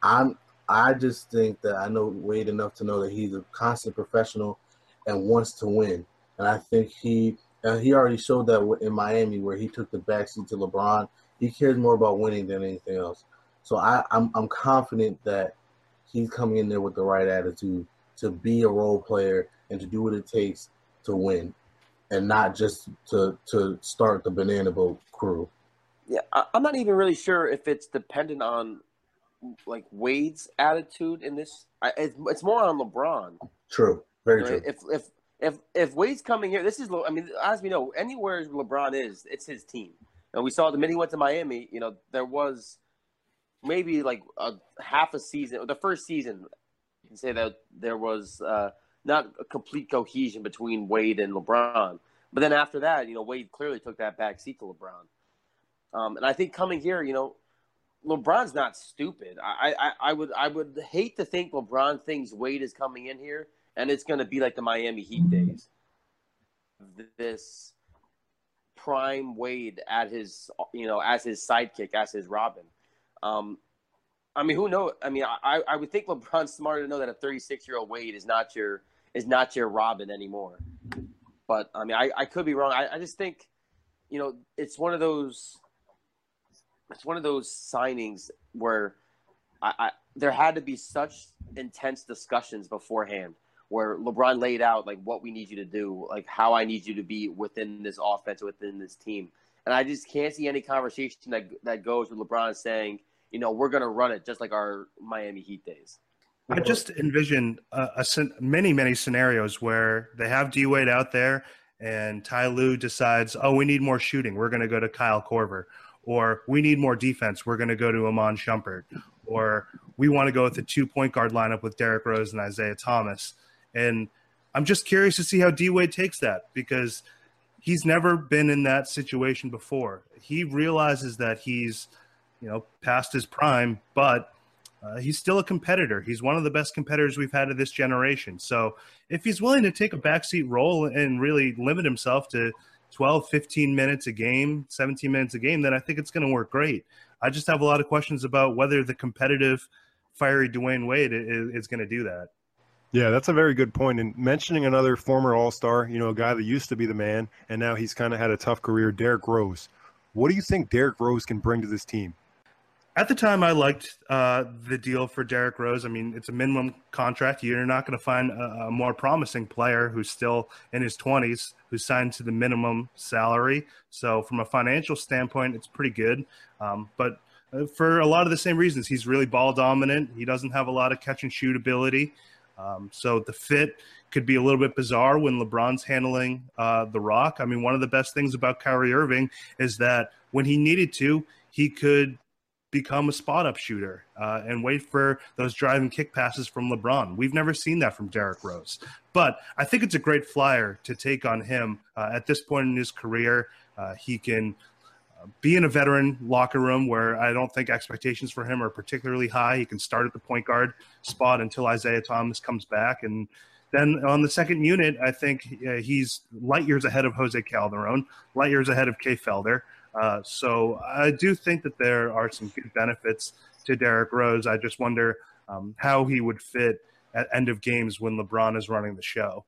I just think that I know Wade enough to know that he's a constant professional and wants to win. And I think he already showed that in Miami where he took the backseat to LeBron. He cares more about winning than anything else. So I'm confident that he's coming in there with the right attitude to be a role player and to do what it takes to win and not just to start the banana boat crew.
Yeah, I'm not even really sure if it's dependent on like Wade's attitude in this. It's more on LeBron.
True. Very true.
If Wade's coming here, as we know, anywhere LeBron is, it's his team. And we saw the minute he went to Miami, there was maybe like half a season, the first season, you can say that there was not a complete cohesion between Wade and LeBron. But then after that, Wade clearly took that back seat to LeBron. And I think coming here, LeBron's not stupid. I would hate to think LeBron thinks Wade is coming in here and it's going to be like the Miami Heat days. This prime Wade at his, as his sidekick, as his Robin. I mean, who knows? I mean, I would think LeBron's smarter to know that a 36-year-old Wade is not your Robin anymore. But I mean, I could be wrong. I just think, it's one of those signings where there had to be such intense discussions beforehand where LeBron laid out like what we need you to do, like how I need you to be within this offense, within this team. And I just can't see any conversation that goes with LeBron saying, we're going to run it just like our Miami Heat days.
I just envision many scenarios where they have D-Wade out there and Ty Lue decides, we need more shooting. We're going to go to Kyle Korver. Or we need more defense. We're going to go to Iman Shumpert. Or we want to go with the 2-point guard lineup with Derrick Rose and Isaiah Thomas. And I'm just curious to see how D-Wade takes that because he's never been in that situation before. He realizes that he's, past his prime, but he's still a competitor. He's one of the best competitors we've had of this generation. So if he's willing to take a backseat role and really limit himself to 12, 15 minutes a game, 17 minutes a game, then I think it's going to work great. I just have a lot of questions about whether the competitive, fiery Dwayne Wade is going to do that.
Yeah, that's a very good point. And mentioning another former All-Star, a guy that used to be the man, and now he's kind of had a tough career, Derrick Rose. What do you think Derrick Rose can bring to this team?
At the time, I liked the deal for Derrick Rose. I mean, it's a minimum contract. You're not going to find a more promising player who's still in his 20s who's signed to the minimum salary. So from a financial standpoint, it's pretty good. But for a lot of the same reasons, he's really ball dominant. He doesn't have a lot of catch and shoot ability. So the fit could be a little bit bizarre when LeBron's handling the rock. I mean, one of the best things about Kyrie Irving is that when he needed to, he could become a spot-up shooter and wait for those driving kick passes from LeBron. We've never seen that from Derrick Rose. But I think it's a great flyer to take on him at this point in his career. He can be in a veteran locker room where I don't think expectations for him are particularly high. He can start at the point guard spot until Isaiah Thomas comes back. And then on the second unit, I think he's light years ahead of Jose Calderon, light years ahead of Kay Felder. So I do think that there are some good benefits to Derrick Rose. I just wonder how he would fit at end of games when LeBron is running the show.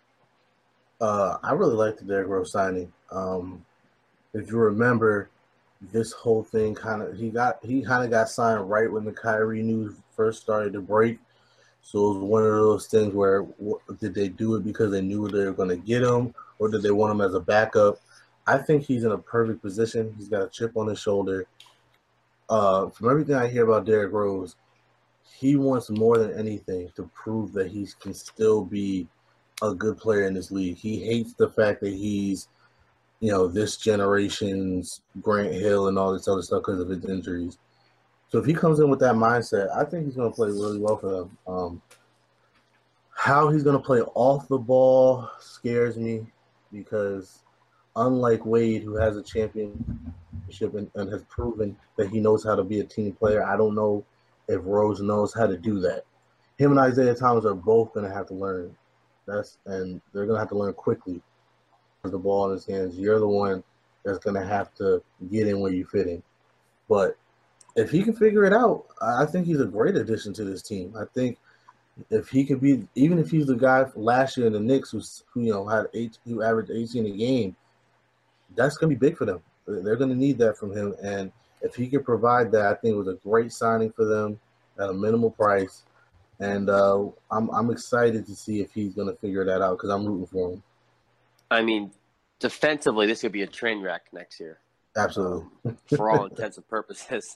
I really like the Derrick Rose signing. If you remember, this whole thing he kind of got signed right when the Kyrie news first started to break. So it was one of those things where did they do it because they knew they were going to get him, or did they want him as a backup? I think he's in a perfect position. He's got a chip on his shoulder. From everything I hear about Derrick Rose, he wants more than anything to prove that he can still be a good player in this league. He hates the fact that he's, this generation's Grant Hill and all this other stuff because of his injuries. So if he comes in with that mindset, I think he's going to play really well for them. How he's going to play off the ball scares me because unlike Wade, who has a championship and has proven that he knows how to be a team player, I don't know if Rose knows how to do that. Him and Isaiah Thomas are both going to have to learn. And they're going to have to learn quickly. The ball in his hands, you're the one that's going to have to get in where you fit in. But if he can figure it out, I think he's a great addition to this team. I think if he could be, even if he's the guy last year in the Knicks who averaged 18 a game, that's going to be big for them. They're going to need that from him. And if he could provide that, I think it was a great signing for them at a minimal price. And I'm excited to see if he's going to figure that out because I'm rooting for him.
I mean, defensively, this could be a train wreck next year.
Absolutely.
For all intents and purposes.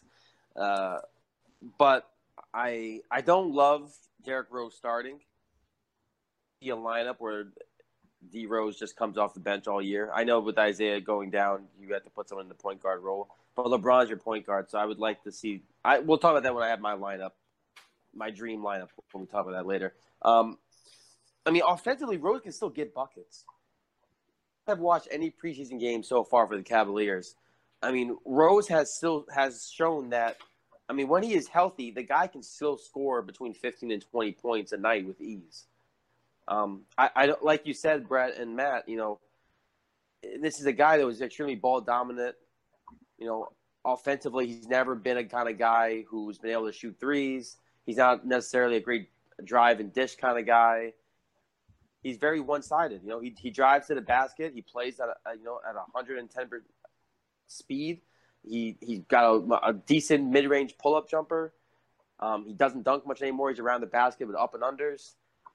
But I don't love Derrick Rose starting. See a lineup where D Rose just comes off the bench all year. I know with Isaiah going down, you have to put someone in the point guard role. but LeBron's your point guard, so I would like to see. We'll talk about that when I have my lineup, my dream lineup. When we talk about that later. I mean, offensively, Rose can still get buckets. I've watched any preseason game so far for the Cavaliers. I mean, Rose has shown that. I mean, when he is healthy, the guy can still score between 15 and 20 points a night with ease. I like you said, Brett and Matt. You know, this is a guy that was extremely ball dominant. You know, offensively, he's never been a kind of guy who's been able to shoot threes. He's not necessarily a great drive and dish kind of guy. He's very one-sided. You know, he drives to the basket. He plays at at 110 speed. He's got a decent mid-range pull-up jumper. He doesn't dunk much anymore. He's around the basket with up and unders.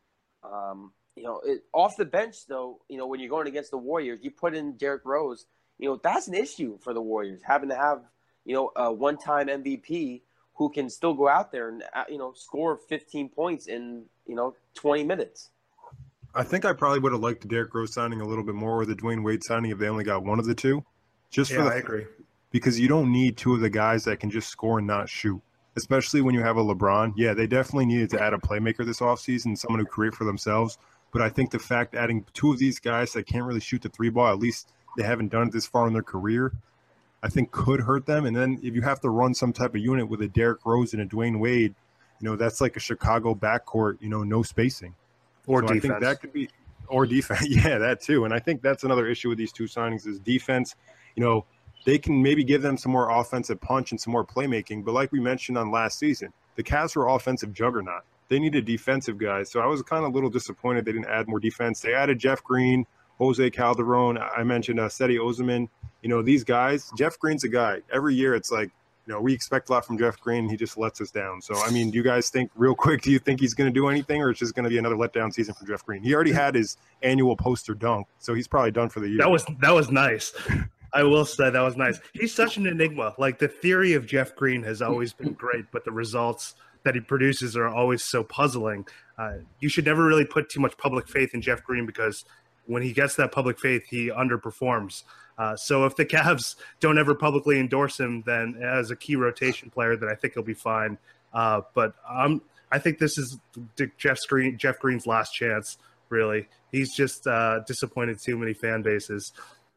You know, off the bench though, you know, when you're going against the Warriors, you put in Derrick Rose. You know, that's an issue for the Warriors, having to have, you know, a one-time MVP who can still go out there and, you know, score 15 points in, you know, 20 minutes.
I think I probably would have liked the Derrick Rose signing a little bit more, or the Dwayne Wade signing if they only got one of the two.
I agree.
Because you don't need two of the guys that can just score and not shoot, especially when you have a LeBron. Yeah, they definitely needed to add a playmaker this offseason, someone who create for themselves. But I think the fact adding two of these guys that can't really shoot the three ball, at least they haven't done it this far in their career, I think could hurt them. And then if you have to run some type of unit with a Derrick Rose and a Dwayne Wade, you know, that's like a Chicago backcourt, you know, no spacing.
Or
so
defense.
I think that could be – or defense. Yeah, that too. And I think that's another issue with these two signings is defense. You know, they can maybe give them some more offensive punch and some more playmaking. But like we mentioned on last season, the Cavs were offensive juggernaut. They needed defensive guys. So I was kind of a little disappointed they didn't add more defense. They added Jeff Green, Jose Calderon. I mentioned Seti Ozyman. You know, these guys, Jeff Green's a guy. Every year it's like, you know, we expect a lot from Jeff Green. He just lets us down. So, I mean, do you guys think real quick, do you think he's going to do anything or it's just going to be another letdown season for Jeff Green? He already had his annual poster dunk, so he's probably done for the year.
That was nice. I will say that was nice. He's such an enigma. Like, the theory of Jeff Green has always been great, but the results that he produces are always so puzzling. You should never really put too much public faith in Jeff Green because when he gets that public faith, he underperforms. So if the Cavs don't ever publicly endorse him, then as a key rotation player, then I think he'll be fine. But I think this is Jeff Green's last chance, really. He's just disappointed too many fan bases.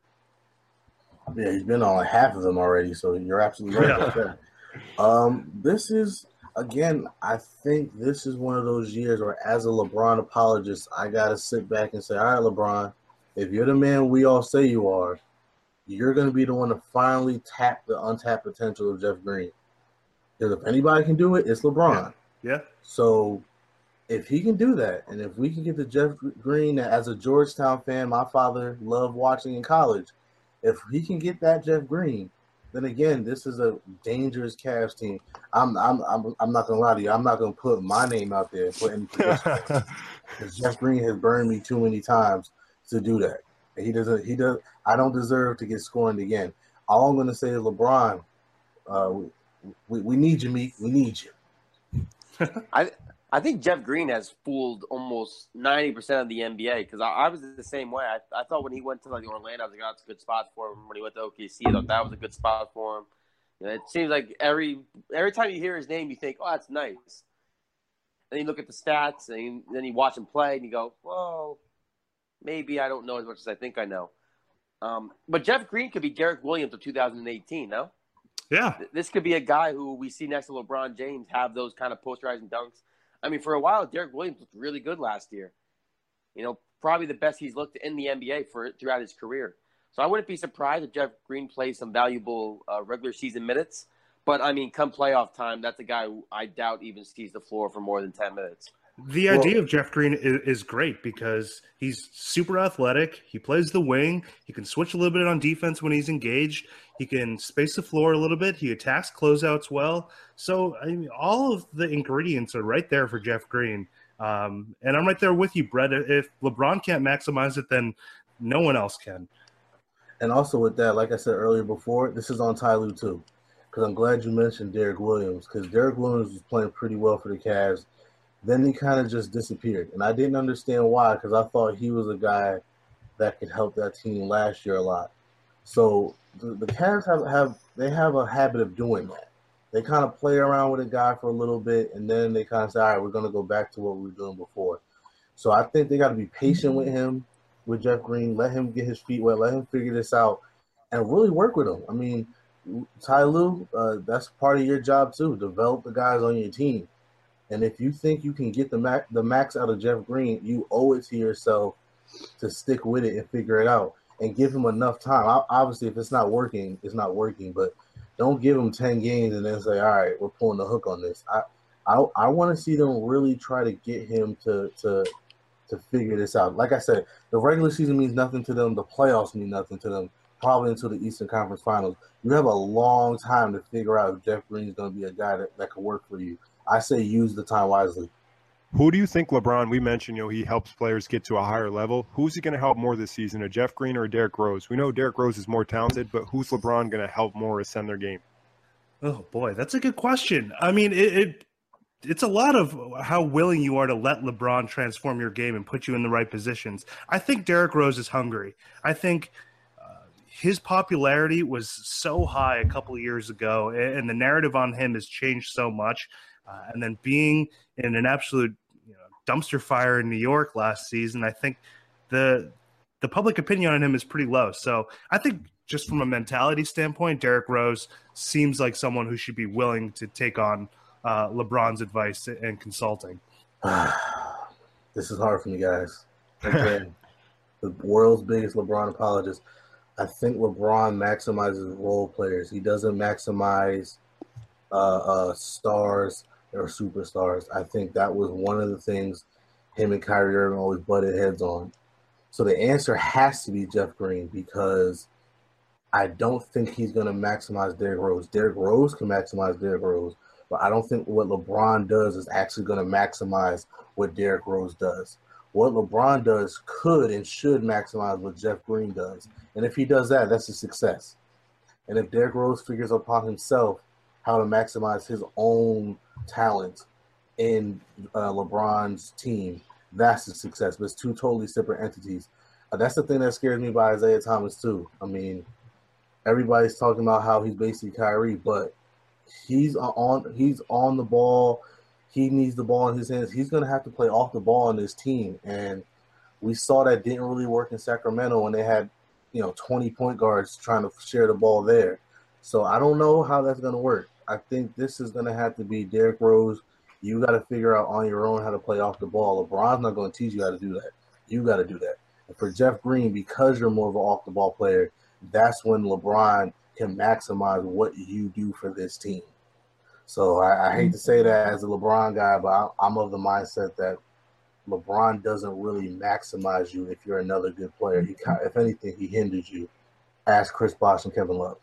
Yeah, he's been on half of them already, so you're absolutely right about that. This is, again, I think this is one of those years where as a LeBron apologist, I got to sit back and say, all right, LeBron, if you're the man we all say you are, you're going to be the one to finally tap the untapped potential of Jeff Green. Because if anybody can do it, it's LeBron.
Yeah.
So if he can do that, and if we can get the Jeff Green that as a Georgetown fan, my father loved watching in college, if he can get that Jeff Green, then again, this is a dangerous Cavs team. I'm not gonna lie to you. I'm not gonna put my name out there for any position because Jeff Green has burned me too many times to do that. He does. I don't deserve to get scorned again. All I'm gonna say is LeBron. We need you, Meek. We need you.
I think Jeff Green has fooled almost 90% of the NBA because I was the same way. I thought when he went to like Orlando, I was like, oh, that's a good spot for him. When he went to OKC, I thought that was a good spot for him. You know, it seems like every time you hear his name, you think, oh, that's nice. And you look at the stats, and then you watch him play, and you go, well, maybe I don't know as much as I think I know. But Jeff Green could be Derek Williams of 2018, no?
Yeah.
This could be a guy who we see next to LeBron James have those kind of posterizing dunks. I mean, for a while, Derek Williams looked really good last year. You know, probably the best he's looked in the NBA throughout his career. So I wouldn't be surprised if Jeff Green plays some valuable regular season minutes. But, I mean, come playoff time, that's a guy who I doubt even sees the floor for more than 10 minutes.
The idea of Jeff Green is great because he's super athletic. He plays the wing. He can switch a little bit on defense when he's engaged. He can space the floor a little bit. He attacks closeouts well. So, I mean, all of the ingredients are right there for Jeff Green. And I'm right there with you, Brett. If LeBron can't maximize it, then no one else can.
And also with that, like I said earlier before, this is on Ty Lue too. Because I'm glad you mentioned Derek Williams because Derek Williams was playing pretty well for the Cavs. Then he kind of just disappeared. And I didn't understand why because I thought he was a guy that could help that team last year a lot. So the Cavs have a habit of doing that. They kind of play around with a guy for a little bit, and then they kind of say, all right, we're going to go back to what we were doing before. So I think they got to be patient with him, with Jeff Green. Let him get his feet wet. Let him figure this out, and really work with him. I mean, Ty Lue, that's part of your job too. Develop the guys on your team, and if you think you can get the max out of Jeff Green, you owe it to yourself to stick with it and figure it out, and give him enough time. Obviously, if it's not working, it's not working. But don't give him 10 games and then say, all right, we're pulling the hook on this. I want to see them really try to get him to figure this out. Like I said, the regular season means nothing to them. The playoffs mean nothing to them, probably until the Eastern Conference Finals. You have a long time to figure out if Jeff Green is going to be a guy that can work for you. I say use the time wisely.
Who do you think LeBron, we mentioned, he helps players get to a higher level. Who's he going to help more this season, a Jeff Green or a Derrick Rose? We know Derrick Rose is more talented, but who's LeBron going to help more ascend their game?
Oh, boy, that's a good question. I mean, it's a lot of how willing you are to let LeBron transform your game and put you in the right positions. I think Derrick Rose is hungry. I think his popularity was so high a couple of years ago, and the narrative on him has changed so much. And then being in an absolute dumpster fire in New York last season, I think the public opinion on him is pretty low. So I think just from a mentality standpoint, Derrick Rose seems like someone who should be willing to take on LeBron's advice and consulting.
This is hard for me, guys. Again, the world's biggest LeBron apologist. I think LeBron maximizes role players. He doesn't maximize stars or superstars. I think that was one of the things him and Kyrie Irving always butted heads on. So the answer has to be Jeff Green, because I don't think he's going to maximize Derrick Rose. Derrick Rose can maximize Derrick Rose, but I don't think what LeBron does is actually going to maximize what Derrick Rose does. What LeBron does could and should maximize what Jeff Green does. And if he does that, that's a success. And if Derrick Rose figures upon himself how to maximize his own talent in LeBron's team, that's a success. But it's two totally separate entities. That's the thing that scares me by Isaiah Thomas too. I mean, everybody's talking about how he's basically Kyrie, but he's on the ball. He needs the ball in his hands. He's going to have to play off the ball on this team. And we saw that didn't really work in Sacramento when they had 20 point guards trying to share the ball there. So I don't know how that's going to work. I think this is going to have to be Derrick Rose. You got to figure out on your own how to play off the ball. LeBron's not going to teach you how to do that. You got to do that. And for Jeff Green, because you're more of an off-the-ball player, that's when LeBron can maximize what you do for this team. So I hate to say that as a LeBron guy, but I'm of the mindset that LeBron doesn't really maximize you if you're another good player. If anything, he hinders you. Ask Chris Bosh and Kevin Love.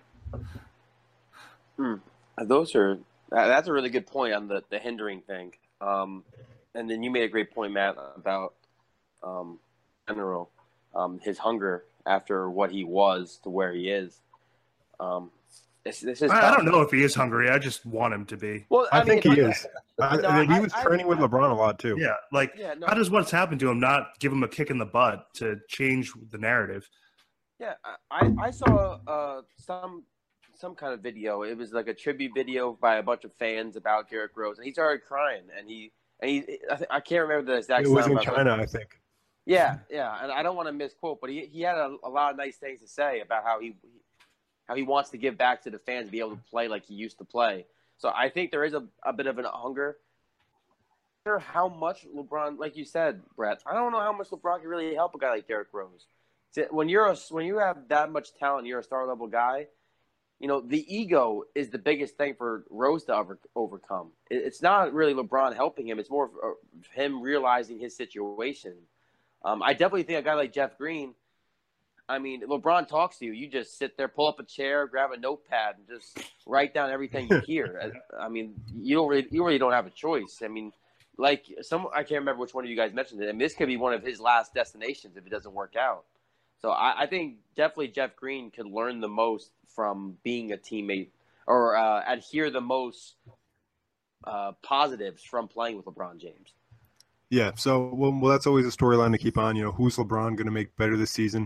That's a really good point on the hindering thing. And then you made a great point, Matt, about general his hunger after what he was to where he is. This is
I don't know if he is hungry. I just want him to be.
Well,
I think he is. He was training with LeBron a lot too.
Yeah, how does what's happened to him not give him a kick in the butt to change the narrative?
Yeah, I saw some kind of video. It was like a tribute video by a bunch of fans about Derrick Rose, and he started crying. I can't remember the exact.
It was in China, I think.
Yeah, and I don't want to misquote, but he had a lot of nice things to say about how he wants to give back to the fans and be able to play like he used to play. So I think there is a bit of an hunger. How much LeBron, like you said, Brett, I don't know how much LeBron can really help a guy like Derrick Rose. When you have that much talent, you're a star level guy. The ego is the biggest thing for Rose to overcome. It's not really LeBron helping him. It's more of him realizing his situation. I definitely think a guy like Jeff Green, I mean, LeBron talks to you. You just sit there, pull up a chair, grab a notepad, and just write down everything you hear. I mean, you really don't have a choice. I mean, I can't remember which one of you guys mentioned it. I mean, this could be one of his last destinations if it doesn't work out. So I think definitely Jeff Green could learn the most from being a teammate or adhere the most positives from playing with LeBron James.
Yeah, so well, that's always a storyline to keep on. Who's LeBron going to make better this season?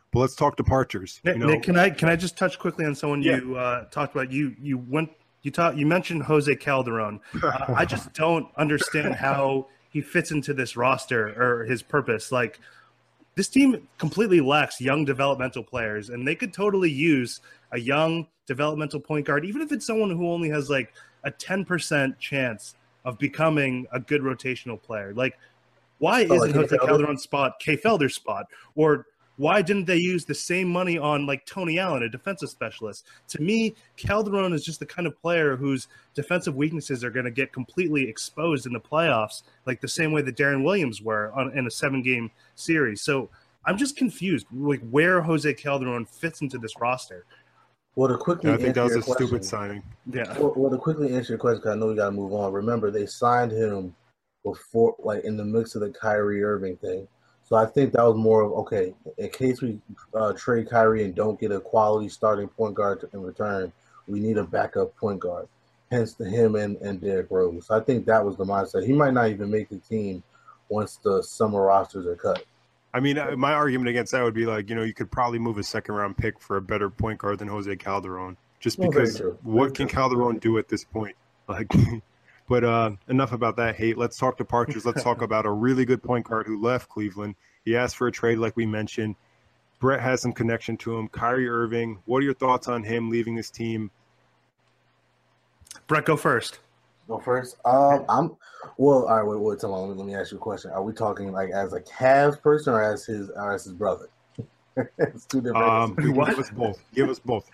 But let's talk departures.
Nick, can I just touch quickly on someone
Yeah.
you talked about? You mentioned Jose Calderon. I just don't understand how he fits into this roster or his purpose. Like, this team completely lacks young developmental players, and they could totally use a young developmental point guard, even if it's someone who only has like a 10% chance of becoming a good rotational player. Like, why isn't Jose Calderon's spot Kay Felder's spot? Or why didn't they use the same money on like Tony Allen, a defensive specialist? To me, Calderon is just the kind of player whose defensive weaknesses are going to get completely exposed in the playoffs, like the same way that Darren Williams were in a 7-game series. So I'm just confused, like where Jose Calderon fits into this roster.
Well, to quickly
I think that was a
question,
stupid signing.
Yeah.
Well, to quickly answer your question, because I know we got to move on. Remember, they signed him before, like in the mix of the Kyrie Irving thing. So I think that was more of, okay, in case we trade Kyrie and don't get a quality starting point guard in return, we need a backup point guard. Hence the him and Derrick Rose. So I think that was the mindset. He might not even make the team once the summer rosters are cut.
I mean, my argument against that would be like, you could probably move a second-round pick for a better point guard than Jose Calderon, just because what can Calderon do at this point? Like, but enough about that hate. Let's talk departures. Let's talk about a really good point guard who left Cleveland. He asked for a trade, like we mentioned. Brett has some connection to him. Kyrie Irving. What are your thoughts on him leaving this team?
Brett, go first.
Go first. All right. Wait. Tell me. Let me ask you a question. Are we talking like as a Cavs person or as his brother? It's two different.
Give us both.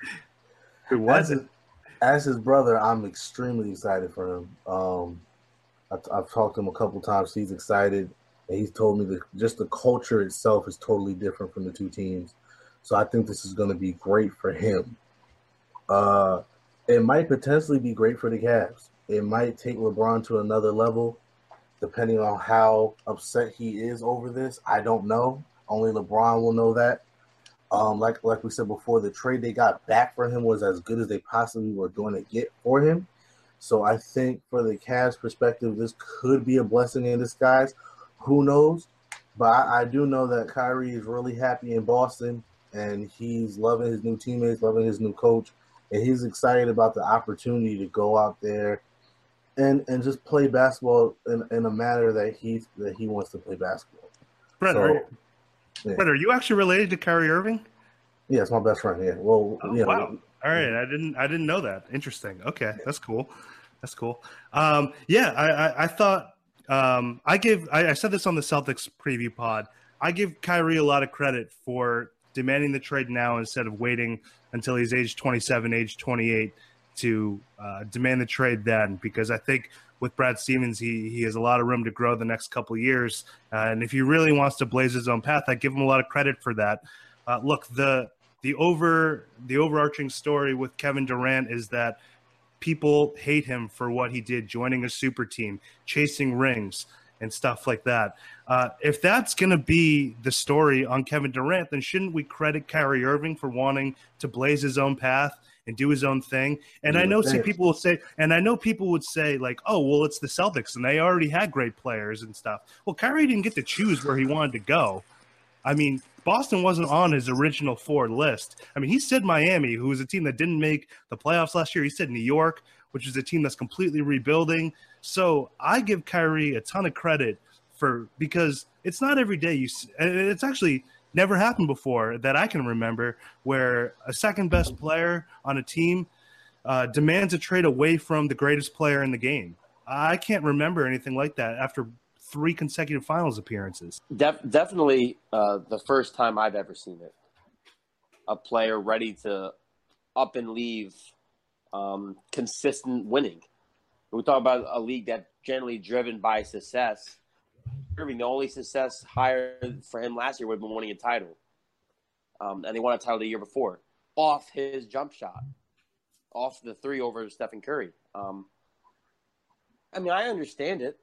As his brother, I'm extremely excited for him. I've talked to him a couple times. He's excited, and he's told me that just the culture itself is totally different from the two teams. So I think this is going to be great for him. It might potentially be great for the Cavs. It might take LeBron to another level, depending on how upset he is over this. I don't know. Only LeBron will know that. Like we said before, the trade they got back for him was as good as they possibly were going to get for him. So I think for the Cavs' perspective, this could be a blessing in disguise. Who knows? But I do know that Kyrie is really happy in Boston, and he's loving his new teammates, loving his new coach, and he's excited about the opportunity to go out there and just play basketball in a manner that he wants to play basketball.
Brett, are you actually related to Kyrie Irving?
Yeah, it's my best friend. Yeah. Well,
wow. All right, I didn't know that. Interesting. Okay, that's cool. I thought I said this on the Celtics preview pod. I give Kyrie a lot of credit for demanding the trade now instead of waiting until he's age 27, age 28 to demand the trade then, because I think with Brad Stevens, he has a lot of room to grow the next couple of years. And if he really wants to blaze his own path, I give him a lot of credit for that. Look, the overarching story with Kevin Durant is that people hate him for what he did, joining a super team, chasing rings, and stuff like that. If that's going to be the story on Kevin Durant, then shouldn't we credit Kyrie Irving for wanting to blaze his own path and do his own thing? And I know people would say like, oh, well, it's the Celtics and they already had great players and stuff. Well, Kyrie didn't get to choose where he wanted to go. I mean, Boston wasn't on his original 4 list. I mean, he said Miami, who was a team that didn't make the playoffs last year. He said New York, which is a team that's completely rebuilding. So I give Kyrie a ton of credit because it's not every day it's actually never happened before that I can remember where a second best player on a team demands a trade away from the greatest player in the game. I can't remember anything like that after 3 consecutive finals appearances.
Definitely the first time I've ever seen it. A player ready to up and leave consistent winning. We talk about a league that's generally driven by success. Irving, the only success higher for him last year would have been winning a title. And they won a title the year before. Off his jump shot. Off the 3 over Stephen Curry. I mean, I understand it.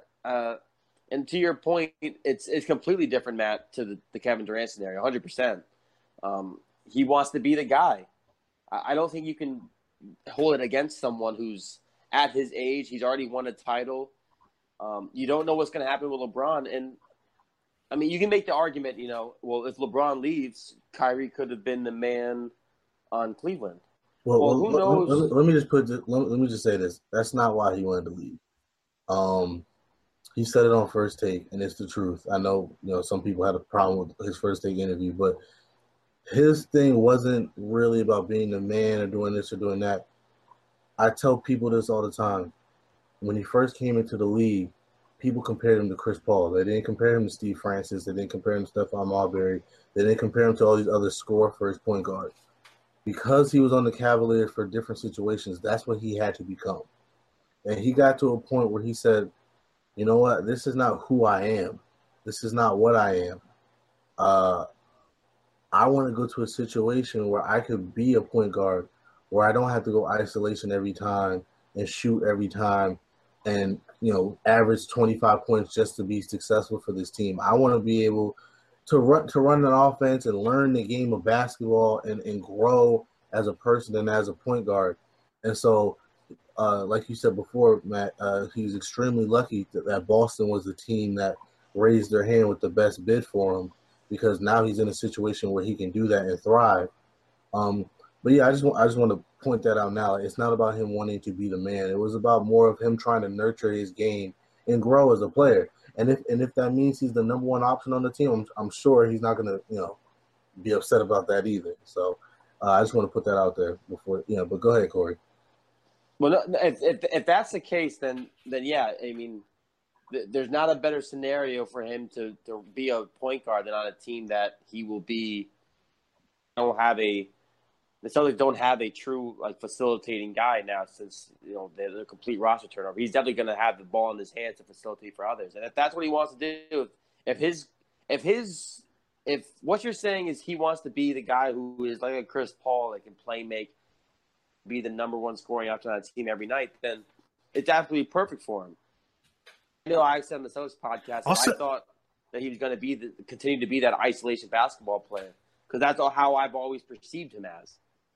And to your point, it's completely different, Matt, to the Kevin Durant scenario, 100%. He wants to be the guy. I don't think you can hold it against someone who's at his age. He's already won a title. You don't know what's going to happen with LeBron. And I mean, you can make the argument, well, if LeBron leaves, Kyrie could have been the man on Cleveland. Well, who knows?
Let me just let me just say this. That's not why he wanted to leave. He said it on First Take, and it's the truth. I know, some people had a problem with his First Take interview, but his thing wasn't really about being the man or doing this or doing that. I tell people this all the time. When he first came into the league, people compared him to Chris Paul. They didn't compare him to Steve Francis. They didn't compare him to Stephon Marbury. They didn't compare him to all these other score-first point guards. Because he was on the Cavaliers for different situations, that's what he had to become. And he got to a point where he said, you know what, this is not who I am. This is not what I am. I want to go to a situation where I could be a point guard, where I don't have to go isolation every time and shoot every time and, average 25 points just to be successful for this team. I want to be able to run an offense and learn the game of basketball and grow as a person and as a point guard. And so, like you said before, Matt, he was extremely lucky that Boston was the team that raised their hand with the best bid for him, because now he's in a situation where he can do that and thrive. But yeah, I just want to point that out now. It's not about him wanting to be the man. It was about more of him trying to nurture his game and grow as a player. And if that means he's the number one option on the team, I'm sure he's not going to be upset about that either. So I just want to put that out there before But go ahead, Corey.
Well, if that's the case, then yeah, I mean, there's not a better scenario for him to be a point guard than on a team that he will be. The Celtics don't have a true facilitating guy now, since they're complete roster turnover. He's definitely going to have the ball in his hands to facilitate for others, and if that's what he wants to do, if what you're saying is he wants to be the guy who is like a Chris Paul that can make, be the number one scoring option on the team every night, then it's absolutely perfect for him. I said on the Celtics podcast, I thought that he was going to continue to be that isolation basketball player, because that's how I've always perceived him as.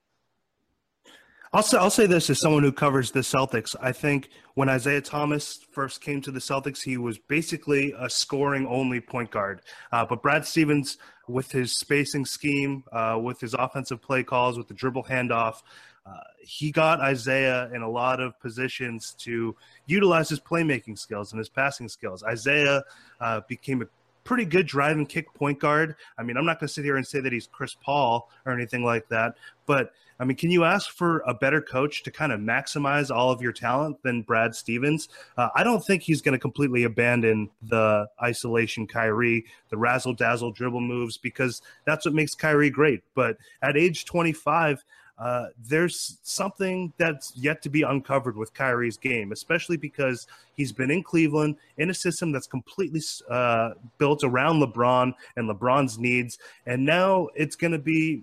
I'll say this as someone who covers the Celtics. I think when Isaiah Thomas first came to the Celtics, he was basically a scoring-only point guard. But Brad Stevens, with his spacing scheme, with his offensive play calls, with the dribble handoff, he got Isaiah in a lot of positions to utilize his playmaking skills and his passing skills. Isaiah became a pretty good drive and kick point guard. I mean, I'm not going to sit here and say that he's Chris Paul or anything like that, but I mean, can you ask for a better coach to kind of maximize all of your talent than Brad Stevens? I don't think he's going to completely abandon the isolation Kyrie, the razzle-dazzle dribble moves, because that's what makes Kyrie great. But at age 25, there's something that's yet to be uncovered with Kyrie's game, especially because he's been in Cleveland in a system that's completely built around LeBron and LeBron's needs. And now it's going to be,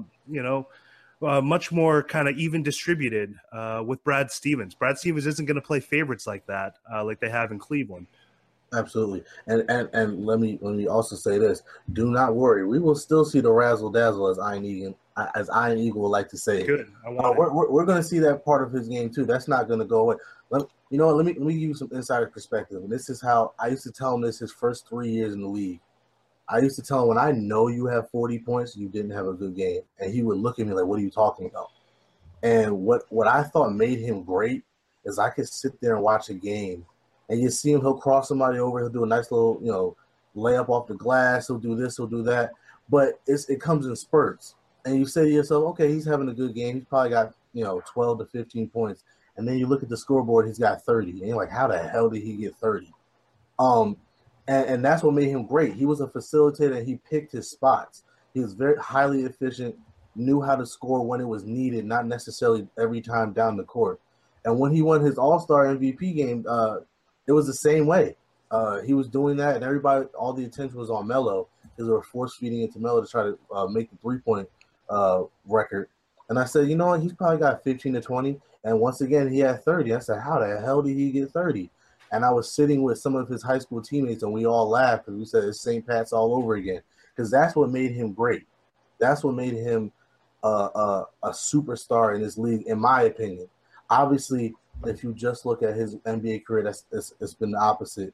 much more kind of even distributed with Brad Stevens. Brad Stevens isn't going to play favorites like that, like they have in Cleveland.
Absolutely. And let me also say this. Do not worry. We will still see the razzle-dazzle, as Iron Eagle would like to say.
Good.
We're going to see that part of his game, too. That's not going to go away. Let me give you some insider perspective. And this is how I used to tell him this his first 3 years in the league. I used to tell him, when I know you have 40 points, you didn't have a good game. And he would look at me like, what are you talking about? And what I thought made him great is I could sit there and watch a game, and you see him, he'll cross somebody over, he'll do a nice little, layup off the glass, he'll do this, he'll do that. But it comes in spurts. And you say to yourself, okay, he's having a good game. He's probably got, 12 to 15 points. And then you look at the scoreboard, he's got 30. And you're like, how the hell did he get 30? And that's what made him great. He was a facilitator, and he picked his spots. He was very highly efficient, knew how to score when it was needed, not necessarily every time down the court. And when he won his All-Star MVP game, it was the same way. He was doing that, and everybody, all the attention was on Melo, because they were force-feeding it to Melo to try to make the three-point record. And I said, you know what, he's probably got 15 to 20. And once again, he had 30. I said, how the hell did he get 30? And I was sitting with some of his high school teammates, and we all laughed because we said it's St. Pat's all over again, because that's what made him great. That's what made him a superstar in this league, in my opinion. Obviously, if you just look at his NBA career, it's been the opposite.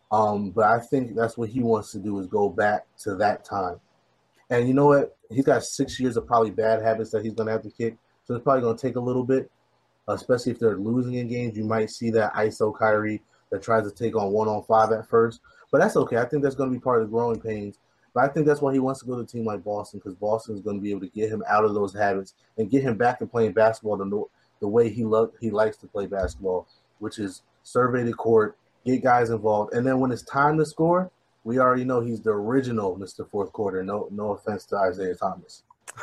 But I think that's what he wants to do is go back to that time. And you know what? He's got 6 years of probably bad habits that he's going to have to kick. So it's probably going to take a little bit, especially if they're losing in games. You might see that ISO Kyrie that tries to take on 1-on-5 at first. But that's okay. I think that's going to be part of the growing pains. But I think that's why he wants to go to a team like Boston, because Boston is going to be able to get him out of those habits and get him back to playing basketball the way he likes to play basketball, which is survey the court, get guys involved. And then when it's time to score, we already know he's the original Mr. Fourth Quarter. No offense to Isaiah Thomas.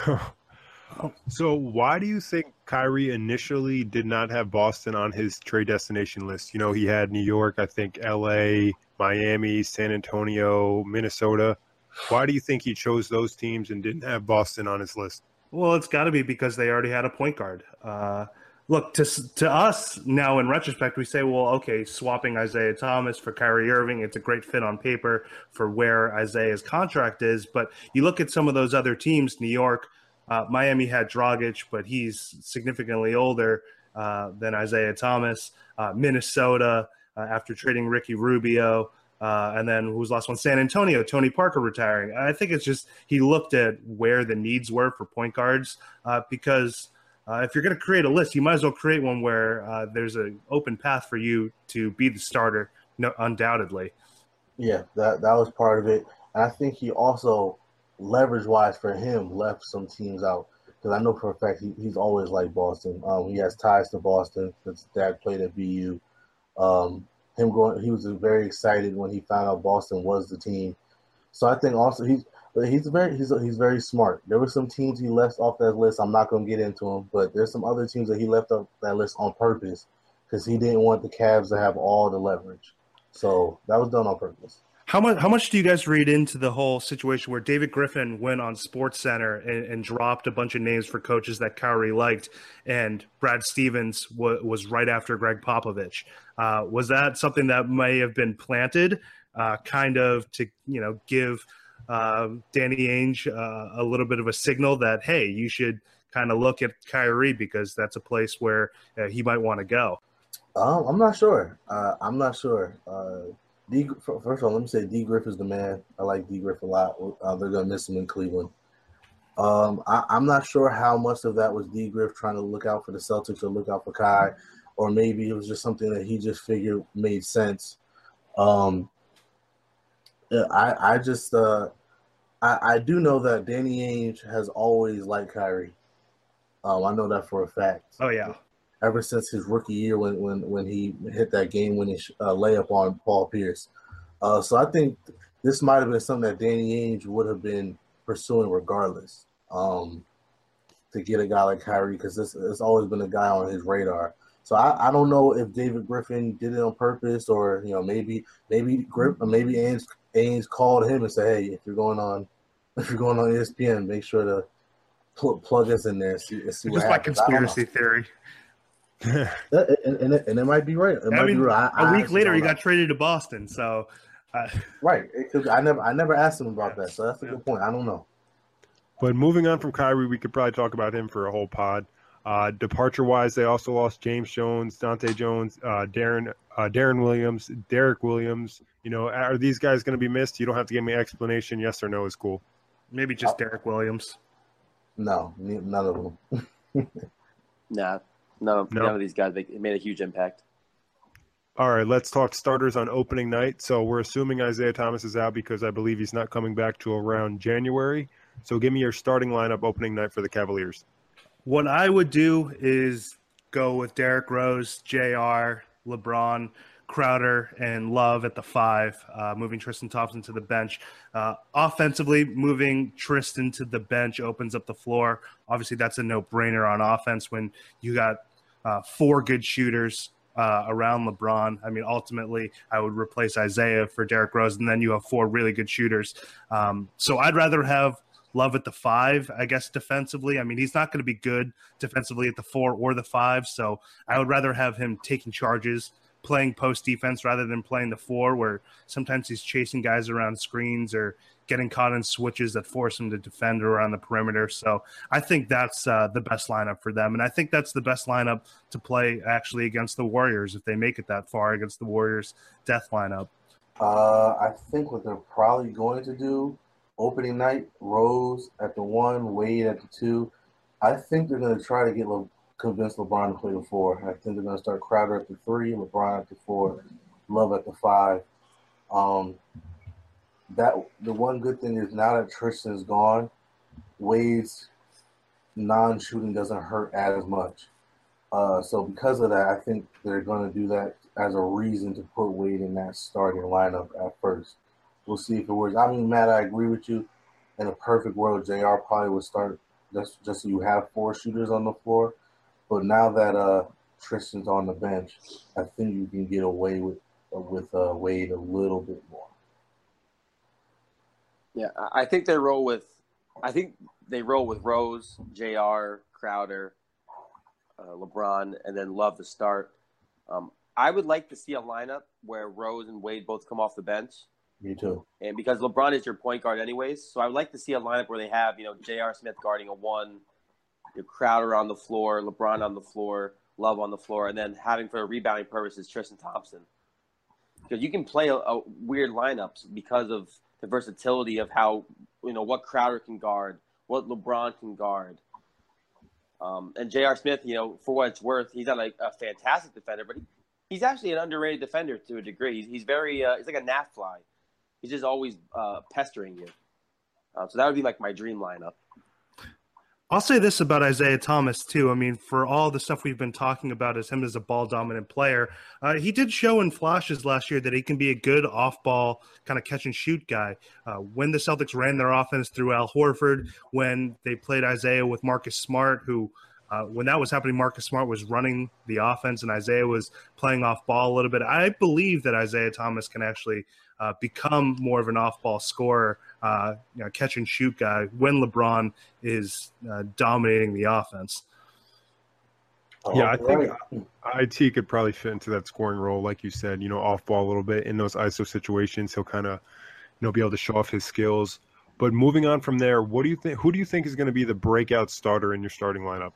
So why do you think Kyrie initially did not have Boston on his trade destination list? You know, he had New York, I think LA, Miami, San Antonio, Minnesota. Why do you think he chose those teams and didn't have Boston on his list?
Well, it's got to be because they already had a point guard. Look, to us now in retrospect, we say, well, okay, swapping Isaiah Thomas for Kyrie Irving, it's a great fit on paper for where Isaiah's contract is. But you look at some of those other teams, New York, Miami had Dragic, but he's significantly older than Isaiah Thomas. Minnesota, after trading Ricky Rubio. And then who was the last one? San Antonio, Tony Parker retiring. I think it's just he looked at where the needs were for point guards because if you're going to create a list, you might as well create one where there's an open path for you to be the starter, undoubtedly.
Yeah, that was part of it. And I think he also, leverage-wise for him, left some teams out. Because I know for a fact he's always liked Boston. He has ties to Boston. His dad played at BU. He was very excited when he found out Boston was the team. So I think also he's very smart. There were some teams he left off that list. I'm not going to get into them, but there's some other teams that he left off that list on purpose because he didn't want the Cavs to have all the leverage. So that was done on purpose.
How much do you guys read into the whole situation where David Griffin went on SportsCenter and dropped a bunch of names for coaches that Kyrie liked, and Brad Stevens was right after Greg Popovich? Was that something that may have been planted, kind of to give Danny Ainge a little bit of a signal that, hey, you should kind of look at Kyrie because that's a place where he might want to go?
I'm not sure. First of all, let me say D. Griff is the man. I like D. Griff a lot. They're going to miss him in Cleveland. I'm not sure how much of that was D. Griff trying to look out for the Celtics or look out for Kai, or maybe it was just something that he just figured made sense. I do know that Danny Ainge has always liked Kyrie. I know that for a fact.
Oh, yeah.
Ever since his rookie year when he hit that game-winning layup on Paul Pierce. So I think this might have been something that Danny Ainge would have been pursuing regardless to get a guy like Kyrie, because it's always been a guy on his radar. So I don't know if David Griffin did it on purpose, or maybe Ainge called him and said, hey, if you're going on ESPN, make sure to plug us in there and see what happens.
Just my conspiracy theory.
and it might be right.
A week later, he got traded to Boston. So,
right. I never asked him about that. So that's a good point. I don't know.
But moving on from Kyrie, we could probably talk about him for a whole pod. Departure-wise, they also lost James Jones, Dante Jones, Darren Williams, Derek Williams. Are these guys going to be missed? You don't have to give me an explanation. Yes or no is cool.
Maybe just Derek Williams.
No, none of them.
Nah. None of these guys, they made a huge impact.
All right, let's talk starters on opening night. So we're assuming Isaiah Thomas is out because I believe he's not coming back to around January. So give me your starting lineup opening night for the Cavaliers.
What I would do is go with Derrick Rose, JR, LeBron, Crowder, and Love at the 5, moving Tristan Thompson to the bench. Offensively, moving Tristan to the bench opens up the floor. Obviously, that's a no-brainer on offense when you got 4 good shooters around LeBron. I mean, ultimately, I would replace Isaiah for Derrick Rose, and then you have 4 really good shooters. So I'd rather have Love at the 5, I guess, defensively. I mean, he's not going to be good defensively at the 4 or the 5, so I would rather have him taking charges, playing post defense rather than playing the 4, where sometimes he's chasing guys around screens or getting caught in switches that force him to defend around the perimeter. So I think that's the best lineup for them. And I think that's the best lineup to play actually against the Warriors if they make it that far against the Warriors death lineup.
I think what they're probably going to do, opening night, Rose at the 1, Wade at the 2. I think they're going to try to convince LeBron to play the 4. I think they're going to start Crowder at the 3, LeBron at the 4, Love at the 5. That the one good thing is now that Tristan's gone, Wade's non-shooting doesn't hurt as much. So because of that, I think they're going to do that as a reason to put Wade in that starting lineup at first. We'll see if it works. I mean, Matt, I agree with you. In a perfect world, JR probably would start just so you have 4 shooters on the floor. But now that Tristan's on the bench, I think you can get away with Wade a little bit more.
Yeah, I think they roll with Rose, JR, Crowder, LeBron, and then Love to start. I would like to see a lineup where Rose and Wade both come off the bench.
Me too.
And because LeBron is your point guard anyways, so I would like to see a lineup where they have, J.R. Smith guarding a 1, Crowder on the floor, LeBron on the floor, Love on the floor, and then having for rebounding purposes Tristan Thompson. Because you can play a weird lineups because of the versatility of how, what Crowder can guard, what LeBron can guard. And J.R. Smith, for what it's worth, he's not like a fantastic defender, but he's actually an underrated defender to a degree. He's very he's like a gnat fly. He's just always pestering you. So that would be like my dream lineup.
I'll say this about Isaiah Thomas, too. I mean, for all the stuff we've been talking about as him as a ball-dominant player, he did show in flashes last year that he can be a good off-ball kind of catch-and-shoot guy. When the Celtics ran their offense through Al Horford, when they played Isaiah with Marcus Smart, who when that was happening, Marcus Smart was running the offense and Isaiah was playing off-ball a little bit. I believe that Isaiah Thomas can actually become more of an off-ball scorer, catch-and-shoot guy when LeBron is dominating the offense.
Yeah, I think IT could probably fit into that scoring role, like you said, off ball a little bit in those ISO situations. He'll kind of, be able to show off his skills. But moving on from there, what do you think? Who do you think is going to be the breakout starter in your starting lineup?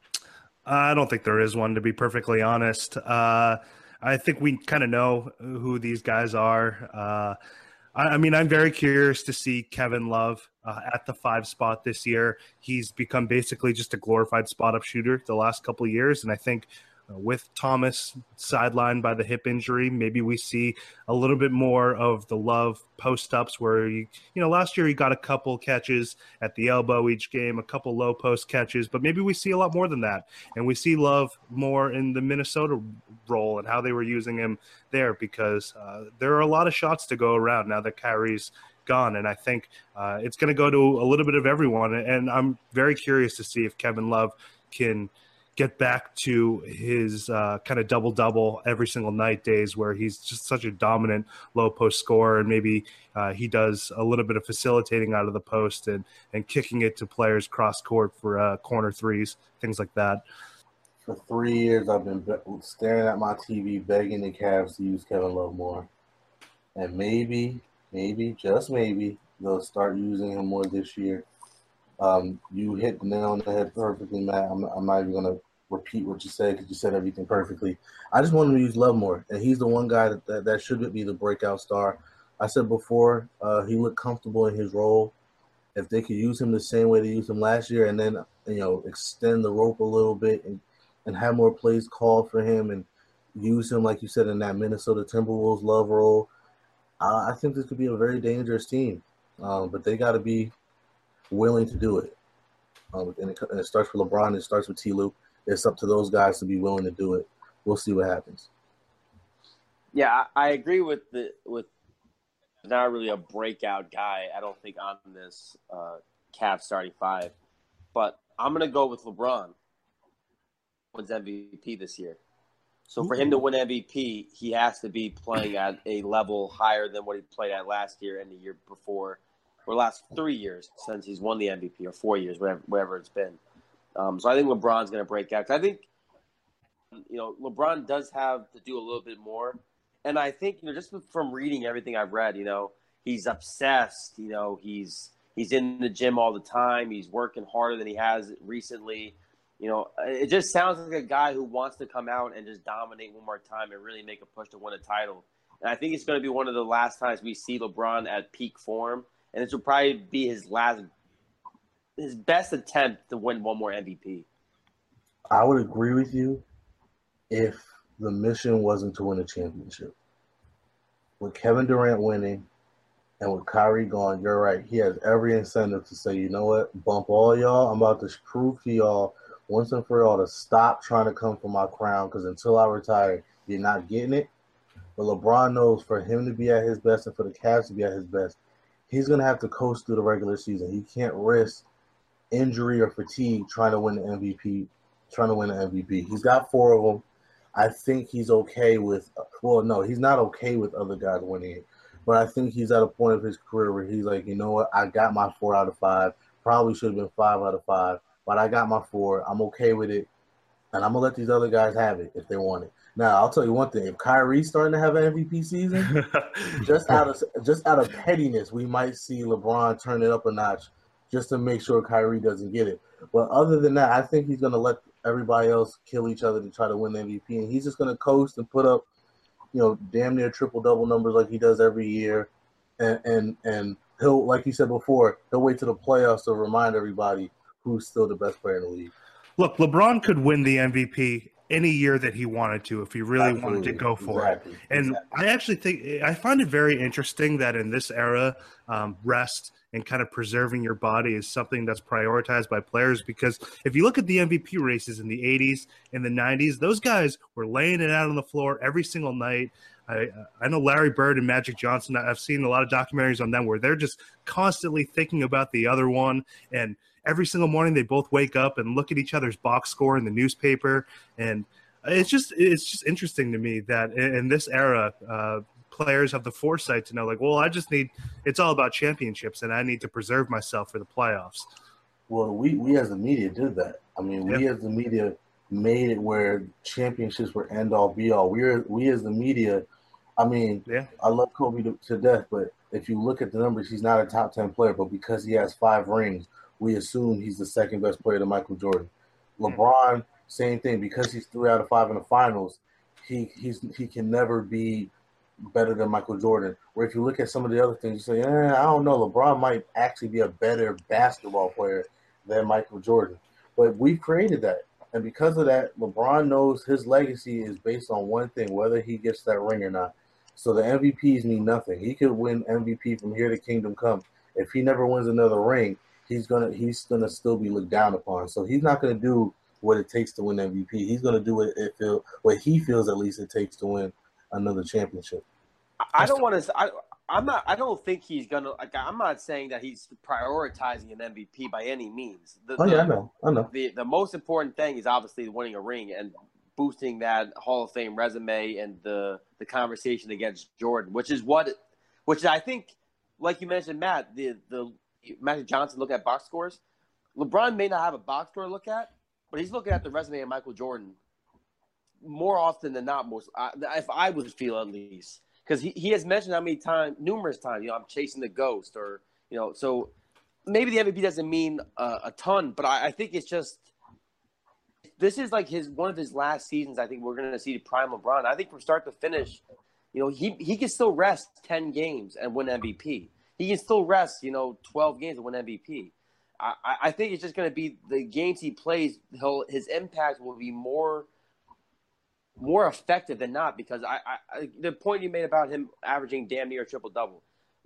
I don't think there is one, to be perfectly honest. I think we kind of know who these guys are. I'm very curious to see Kevin Love at the 5 spot this year. He's become basically just a glorified spot-up shooter the last couple of years, and I think with Thomas sidelined by the hip injury, maybe we see a little bit more of the Love post-ups where, last year he got a couple catches at the elbow each game, a couple low post catches, but maybe we see a lot more than that. And we see Love more in the Minnesota role and how they were using him there because there are a lot of shots to go around now that Kyrie's gone. And I think it's going to go to a little bit of everyone. And I'm very curious to see if Kevin Love can get back to his kind of double-double every single night days where he's just such a dominant low-post scorer, and maybe he does a little bit of facilitating out of the post and kicking it to players cross-court for corner threes, things like that.
For 3 years, I've been staring at my TV begging the Cavs to use Kevin Love more. And maybe, just maybe, they'll start using him more this year. You hit the nail on the head perfectly, Matt. I'm not even going to repeat what you said because you said everything perfectly. I just want him to use Love more, and he's the one guy that should be the breakout star. I said before, he looked comfortable in his role. If they could use him the same way they used him last year and then, extend the rope a little bit and have more plays called for him and use him, like you said, in that Minnesota Timberwolves Love role, I think this could be a very dangerous team. But they got to be willing to do it. And it starts with LeBron. It starts with T-Lue. It's up to those guys to be willing to do it. We'll see what happens.
Yeah, I agree with not really a breakout guy, I don't think, on this Cavs starting 5. But I'm going to go with LeBron. Wins MVP this year. So for him to win MVP, he has to be playing at a level higher than what he played at last year and the year before, or last 3 years since he's won the MVP, or 4 years, whatever it's been. So I think LeBron's going to break out. I think, LeBron does have to do a little bit more. And I think, just from reading everything I've read, he's obsessed. He's in the gym all the time. He's working harder than he has recently. It just sounds like a guy who wants to come out and just dominate one more time and really make a push to win a title. And I think it's going to be one of the last times we see LeBron at peak form. And this will probably be his best attempt to win one more MVP.
I would agree with you if the mission wasn't to win a championship. With Kevin Durant winning and with Kyrie gone, you're right. He has every incentive to say, you know what, bump all y'all. I'm about to prove to y'all once and for all to stop trying to come for my crown, because until I retire, you're not getting it. But LeBron knows for him to be at his best and for the Cavs to be at his best, he's going to have to coast through the regular season. He can't risk injury or fatigue trying to win the MVP. He's got 4 of them. I think he's okay with – well, no, he's not okay with other guys winning it. But I think he's at a point of his career where he's like, you know what, I got my 4 out of 5. Probably should have been 5 out of 5. But I got my 4. I'm okay with it. And I'm going to let these other guys have it if they want it. Now, I'll tell you one thing. If Kyrie's starting to have an MVP season, just out of pettiness, we might see LeBron turn it up a notch just to make sure Kyrie doesn't get it. But other than that, I think he's going to let everybody else kill each other to try to win the MVP. And he's just going to coast and put up, damn near triple-double numbers like he does every year. And he'll, like you said before, he'll wait to the playoffs to remind everybody who's still the best player in the league.
Look, LeBron could win the MVP any year that he wanted to if he really wanted to go for it. And I actually find it very interesting that in this era, rest and kind of preserving your body is something that's prioritized by players, because if you look at the MVP races in the 80s and the 90s, those guys were laying it out on the floor every single night. I know Larry Bird and Magic Johnson. I've seen a lot of documentaries on them where they're just constantly thinking about the other one, and every single morning they both wake up and look at each other's box score in the newspaper. And it's just interesting to me that in this era, players have the foresight to know, like, well, it's all about championships and I need to preserve myself for the playoffs.
Well, we as the media did that. I mean, we as the media made it where championships were end all be all. We as the media, I mean, I love Kobe to death, but if you look at the numbers, he's not a top 10 player, but because he has 5 rings, we assume he's the second best player to Michael Jordan. LeBron, same thing, because he's 3 out of 5 in the finals, he can never be better than Michael Jordan. Where if you look at some of the other things, you say, I don't know, LeBron might actually be a better basketball player than Michael Jordan. But we've created that. And because of that, LeBron knows his legacy is based on one thing, whether he gets that ring or not. So the MVPs mean nothing. He could win MVP from here to kingdom come. If he never wins another ring, he's gonna still be looked down upon. So he's not gonna do what it takes to win MVP. He's gonna do what he feels at least it takes to win another championship.
I don't think he's gonna. Like, I'm not saying that he's prioritizing an MVP by any means.
I know.
The most important thing is obviously winning a ring and boosting that Hall of Fame resume and the conversation against Jordan, which is I think, like you mentioned, Matt, the Magic Johnson look at box scores. LeBron may not have a box score to look at, but he's looking at the resume of Michael Jordan more often than not. If I would feel, at least, because he has mentioned numerous times, I'm chasing the ghost, or so maybe the MVP doesn't mean a ton, but I think it's just this is like one of his last seasons. I think we're going to see the prime LeBron. I think from start to finish, he can still rest 10 games and win MVP. He can still rest, 12 games and win MVP. I think it's just going to be the games he plays. His impact will be more effective than not, because the point you made about him averaging damn near a triple-double,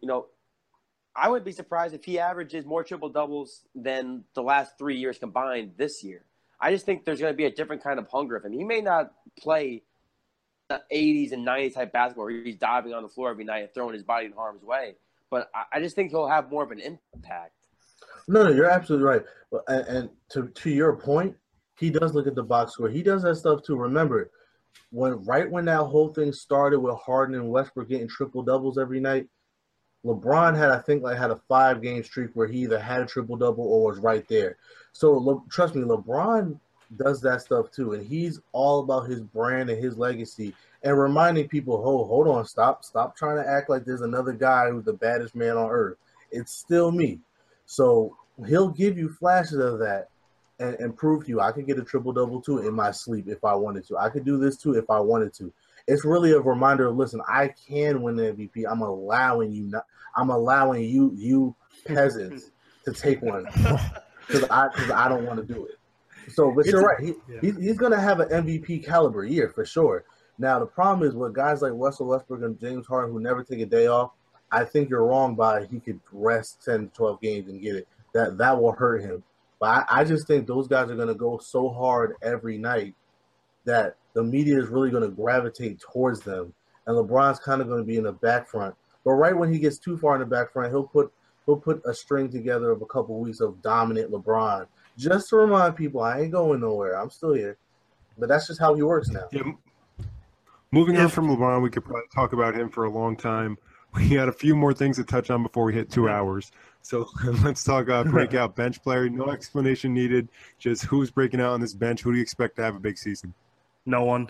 I wouldn't be surprised if he averages more triple-doubles than the last 3 years combined this year. I just think there's going to be a different kind of hunger of him. He may not play the 80s and 90s type basketball where he's diving on the floor every night and throwing his body in harm's way, but I just think he'll have more of an impact.
No, you're absolutely right. And to your point, he does look at the box score. He does that stuff too. Remember, when that whole thing started with Harden and Westbrook getting triple doubles every night, LeBron had a 5-game streak where he either had a triple double or was right there. So trust me, LeBron does that stuff too, and he's all about his brand and his legacy and reminding people, hold on, stop trying to act like there's another guy who's the baddest man on earth. It's still me. So he'll give you flashes of that and prove to you I could get a triple-double too in my sleep if I wanted to. I could do this too if I wanted to. it's really a reminder of, listen, I can win the MVP. I'm allowing you peasants to take one because I don't want to do it. So, but you're right. He's going to have an MVP caliber year for sure. Now, the problem is with guys like Russell Westbrook and James Harden who never take a day off, I think you're wrong by he could rest 10 to 12 games and get it. That will hurt him. But I just think those guys are going to go so hard every night that the media is really going to gravitate towards them. And LeBron's kind of going to be in the back front. But right when he gets too far in the back front, he'll put a string together of a couple weeks of dominant LeBron. Just to remind people, I ain't going nowhere. I'm still here. But that's just how he works now.
Yeah. Moving on from LeBron, we could probably talk about him for a long time. We had a few more things to touch on before we hit 2 hours. So let's talk breakout bench player. No explanation needed. Just who's breaking out on this bench. Who do you expect to have a big season?
No one.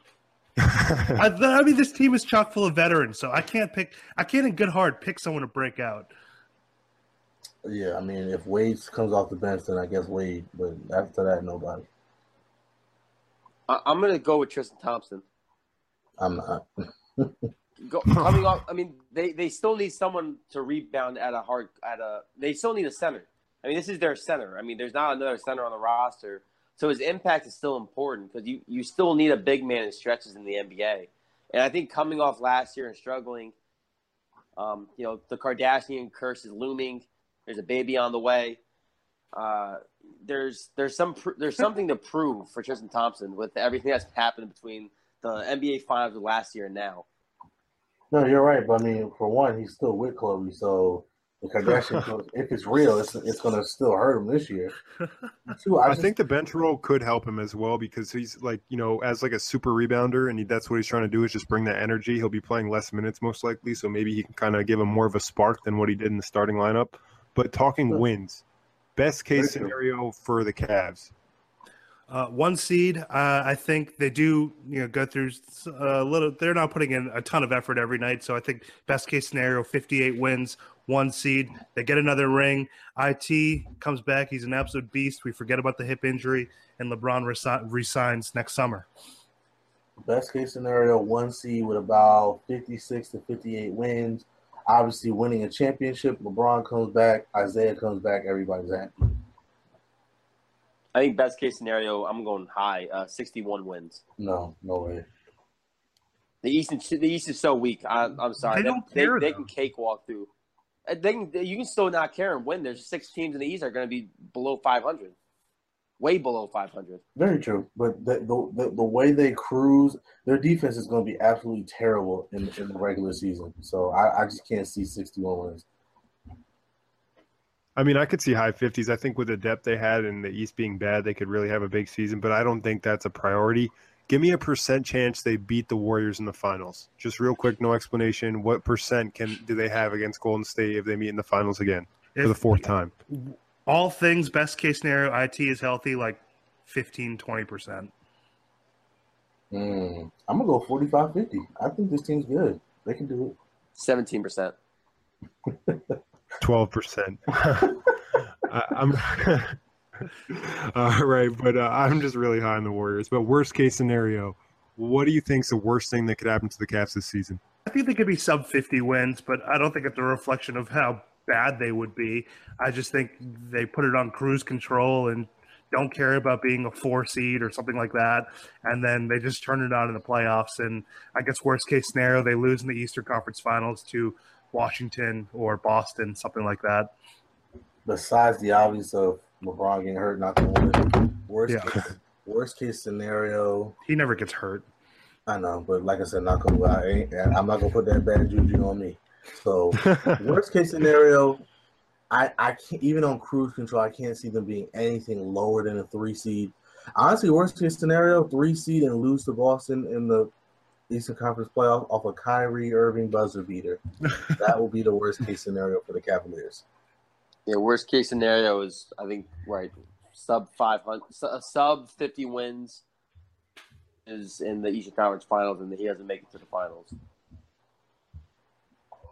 I mean, this team is chock full of veterans, so I can't in good heart pick someone to break out.
Yeah, I mean, if Wade comes off the bench, then I guess Wade. But after that, nobody.
I'm going to go with Tristan Thompson.
I'm not.
Coming off, I mean, they still need someone to rebound they still need a center. I mean, this is their center. I mean, there's not another center on the roster. So his impact is still important because you still need a big man in stretches in the NBA. And I think coming off last year and struggling, the Kardashian curse is looming. There's a baby on the way. There's something to prove for Tristan Thompson with everything that's happened between the NBA Finals of last year and now.
No, you're right. But I mean, for one, he's still with Chloe, so the Kardashian, if it's real, it's going to still hurt him this year. Two,
I think the bench role could help him as well because he's as a super rebounder, and that's what he's trying to do is just bring that energy. He'll be playing less minutes most likely, so maybe he can kind of give him more of a spark than what he did in the starting lineup. But talking wins, best case scenario for the Cavs.
1 seed, I think they do go through a little. They're not putting in a ton of effort every night, so I think best case scenario, 58 wins, 1 seed. They get another ring. IT comes back. He's an absolute beast. We forget about the hip injury, and LeBron resigns next summer.
Best case scenario, 1 seed with about 56 to 58 wins. Obviously, winning a championship. LeBron comes back. Isaiah comes back. Everybody's happy.
I think best case scenario, I'm going high, 61 wins.
No way.
The East is so weak. I'm sorry. They can cakewalk through. You can still not care and win. There's 6 teams in the East that are going to be below 500, way below 500.
Very true. But the way they cruise, their defense is going to be absolutely terrible in the regular season. So I just can't see 61 wins.
I mean, I could see high 50s. I think with the depth they had and the East being bad, they could really have a big season, but I don't think that's a priority. Give me a % chance they beat the Warriors in the finals. Just real quick, no explanation. What % do they have against Golden State if they meet in the finals again for the 4th time?
All things best case scenario, IT is healthy, like 15, 20%.
I'm going to go 45-50. I think this team's good. They can do it.
17%.
12%. I'm all right, but I'm just really high on the Warriors. But worst case scenario, what do you think is the worst thing that could happen to the Cavs this season?
I think they could be sub 50 wins, but I don't think it's a reflection of how bad they would be. I just think they put it on cruise control and don't care about being a 4 seed or something like that. And then they just turn it on in the playoffs. And I guess worst case scenario, they lose in the Eastern Conference Finals to Washington or Boston, something like that.
Besides the obvious of LeBron getting hurt, not to win. Worst case scenario.
He never gets hurt.
I know, but like I said, I'm not gonna put that bad juju on me. So worst case scenario, I can't, even on cruise control, I can't see them being anything lower than a 3 seed. Honestly, worst case scenario, 3 seed and lose to Boston in the Eastern Conference playoff off a Kyrie Irving buzzer beater. That will be the worst case scenario for the Cavaliers.
Yeah, worst case scenario is, I think, right, sub 500, sub 50 wins is in the Eastern Conference Finals, and he doesn't make it to the finals.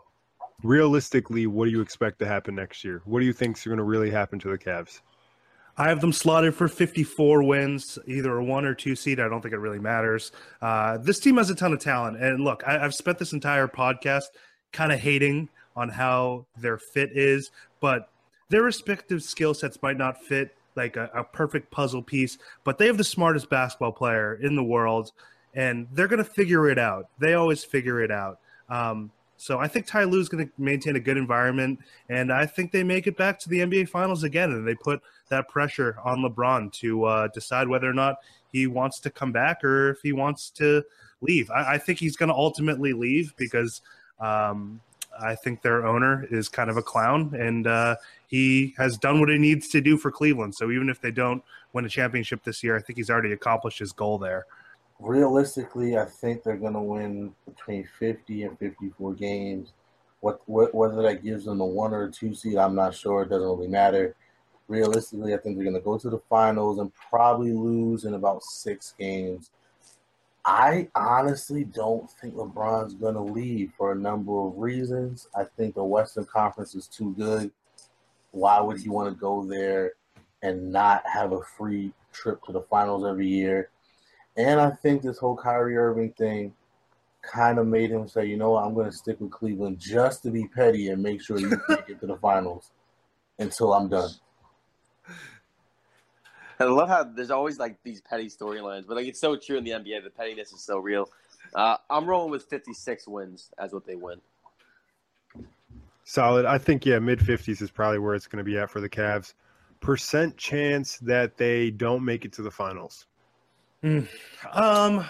Realistically, what do you expect to happen next year? What do you think is going to really happen to the Cavs?
I have them slotted for 54 wins, either a 1 or 2 seed. I don't think it really matters. This team has a ton of talent. And look, I've spent this entire podcast kind of hating on how their fit is, but their respective skill sets might not fit like a perfect puzzle piece, but they have the smartest basketball player in the world, and they're going to figure it out. They always figure it out. So I think Ty Lue is going to maintain a good environment, and I think they make it back to the NBA Finals again, and they put that pressure on LeBron to decide whether or not he wants to come back or if he wants to leave. I think he's going to ultimately leave because I think their owner is kind of a clown, and he has done what he needs to do for Cleveland. So even if they don't win a championship this year, I think he's already accomplished his goal there.
Realistically, I think they're going to win between 50 and 54 games. Whether that gives them a 1 or a 2 seed, I'm not sure. It doesn't really matter. Realistically, I think they're going to go to the finals and probably lose in about 6 games. I honestly don't think LeBron's going to leave for a number of reasons. I think the Western Conference is too good. Why would he want to go there and not have a free trip to the finals every year? And I think this whole Kyrie Irving thing kind of made him say, you know what, I'm going to stick with Cleveland just to be petty and make sure you make it to the finals until I'm done.
I love how there's always like these petty storylines, but like it's so true in the NBA. The pettiness is so real. I'm rolling with 56 wins as what they win.
Solid. I think, yeah, mid-50s is probably where it's going to be at for the Cavs. Percent chance that they don't make it to the finals.
Well,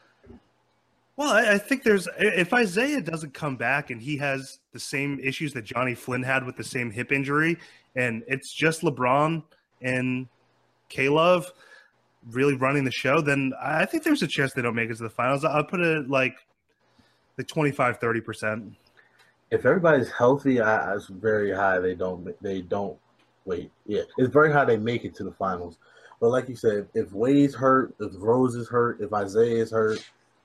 I think if Isaiah doesn't come back and he has the same issues that Johnny Flynn had with the same hip injury, and it's just LeBron and K-Love really running the show, then I think there's a chance they don't make it to the finals. I'll put it like 25-30%.
If everybody's healthy, it's very high. They don't wait. Yeah, it's very high they make it to the finals. But like you said, if Wade's hurt, if Rose is hurt, if Isaiah is hurt,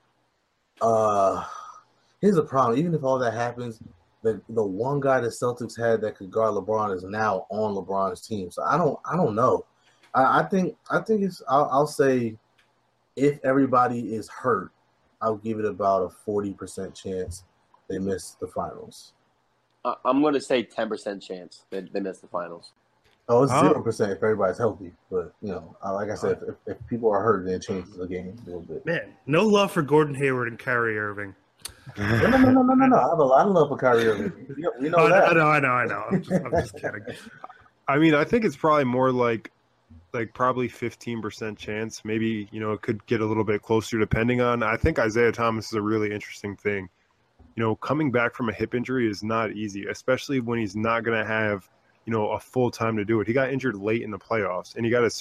here's the problem. Even if all that happens, the one guy the Celtics had that could guard LeBron is now on LeBron's team. So I don't know. I think it's. I'll say, if everybody is hurt, I'll give it about a 40% chance they miss the finals.
I'm going to say 10% chance they miss the finals.
Oh, it's 0% if everybody's healthy. But, like I said, if people are hurt, then it changes the game a little bit.
Man, no love for Gordon Hayward and Kyrie Irving.
No. I have a lot of love for Kyrie Irving. We know that.
I know. I'm just kidding.
I mean, I think it's probably more like probably 15% chance. Maybe, it could get a little bit closer depending on – I think Isaiah Thomas is a really interesting thing. Coming back from a hip injury is not easy, especially when he's not going to have – a full time to do it. He got injured late in the playoffs, and he got a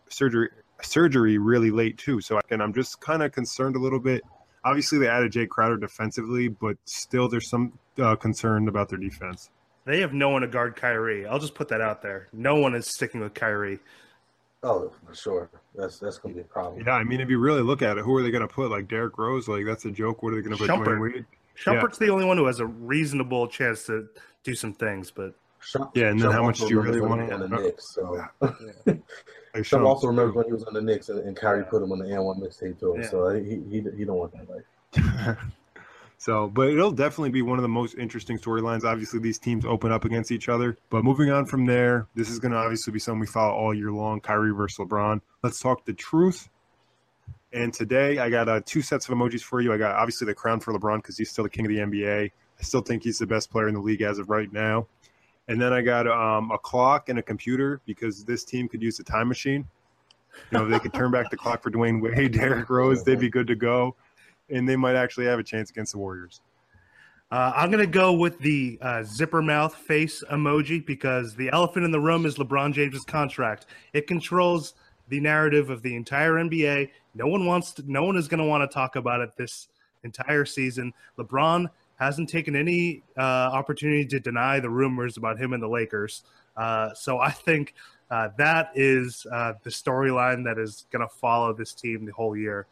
surgery really late too. So I'm just kind of concerned a little bit. Obviously, they added Jay Crowder defensively, but still there's some concern about their defense.
They have no one to guard Kyrie. I'll just put that out there. No one is sticking with Kyrie.
Oh, for sure. That's going to be a problem.
Yeah, I mean, if you really look at it, who are they going to put? Like Derrick Rose? Like, that's a joke. What are they going to put? Dwayne Wade?
Shumpert's the only one who has a reasonable chance to do some things, but
and then how much do you really want
on the Knicks? So Shump also remembers when he was on the Knicks and Kyrie put him on the N1 mixtape to him. Yeah. So he don't want that life.
So, but it'll definitely be one of the most interesting storylines. Obviously, these teams open up against each other. But moving on from there, this is going to obviously be something we follow all year long, Kyrie versus LeBron. Let's talk the truth. And today, I got 2 sets of emojis for you. I got, obviously, the crown for LeBron because he's still the king of the NBA. I still think he's the best player in the league as of right now. And then I got a clock and a computer because this team could use a time machine. If they could turn back the clock for Dwayne Wade, Derrick Rose, they'd be good to go. And they might actually have a chance against the Warriors.
I'm going to go with the zipper mouth face emoji because the elephant in the room is LeBron James' contract. It controls the narrative of the entire NBA. No one is going to want to talk about it this entire season. LeBron hasn't taken any opportunity to deny the rumors about him and the Lakers. So I think that is the storyline that is going to follow this team the whole year.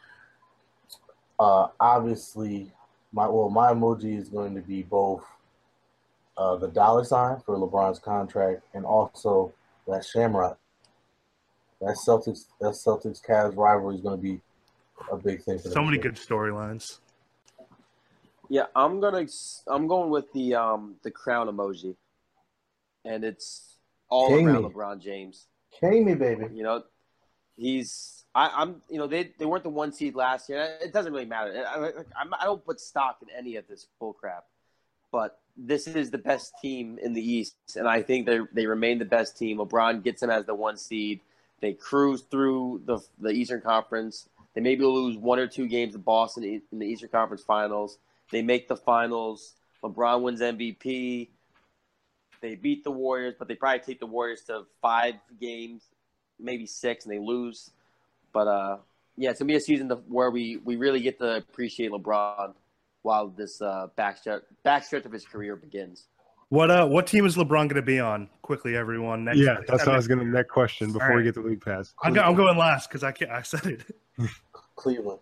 Obviously, my emoji is going to be both the dollar sign for LeBron's contract and also that shamrock. Celtics Cavs rivalry is going to be a big thing for them.
So many good storylines.
Yeah, I'm going with the crown emoji, and it's all
King
around
me.
LeBron James.
King me, baby.
You know, I'm they weren't the 1 seed last year. It doesn't really matter. I don't put stock in any of this bull crap, but this is the best team in the East, and I think they remain the best team. LeBron gets them as the 1 seed. They cruise through the Eastern Conference. They maybe lose 1 or 2 games to Boston in the Eastern Conference Finals. They make the finals. LeBron wins MVP. They beat the Warriors, but they probably take the Warriors to 5 games, maybe 6, and they lose. But, yeah, it's going to be a season where we really get to appreciate LeBron while this backstretch of his career begins.
What team is LeBron going to be on? Quickly, everyone. Next
That's what I was going to next question before we get to League Pass.
I'm going last because I said it.
Cleveland.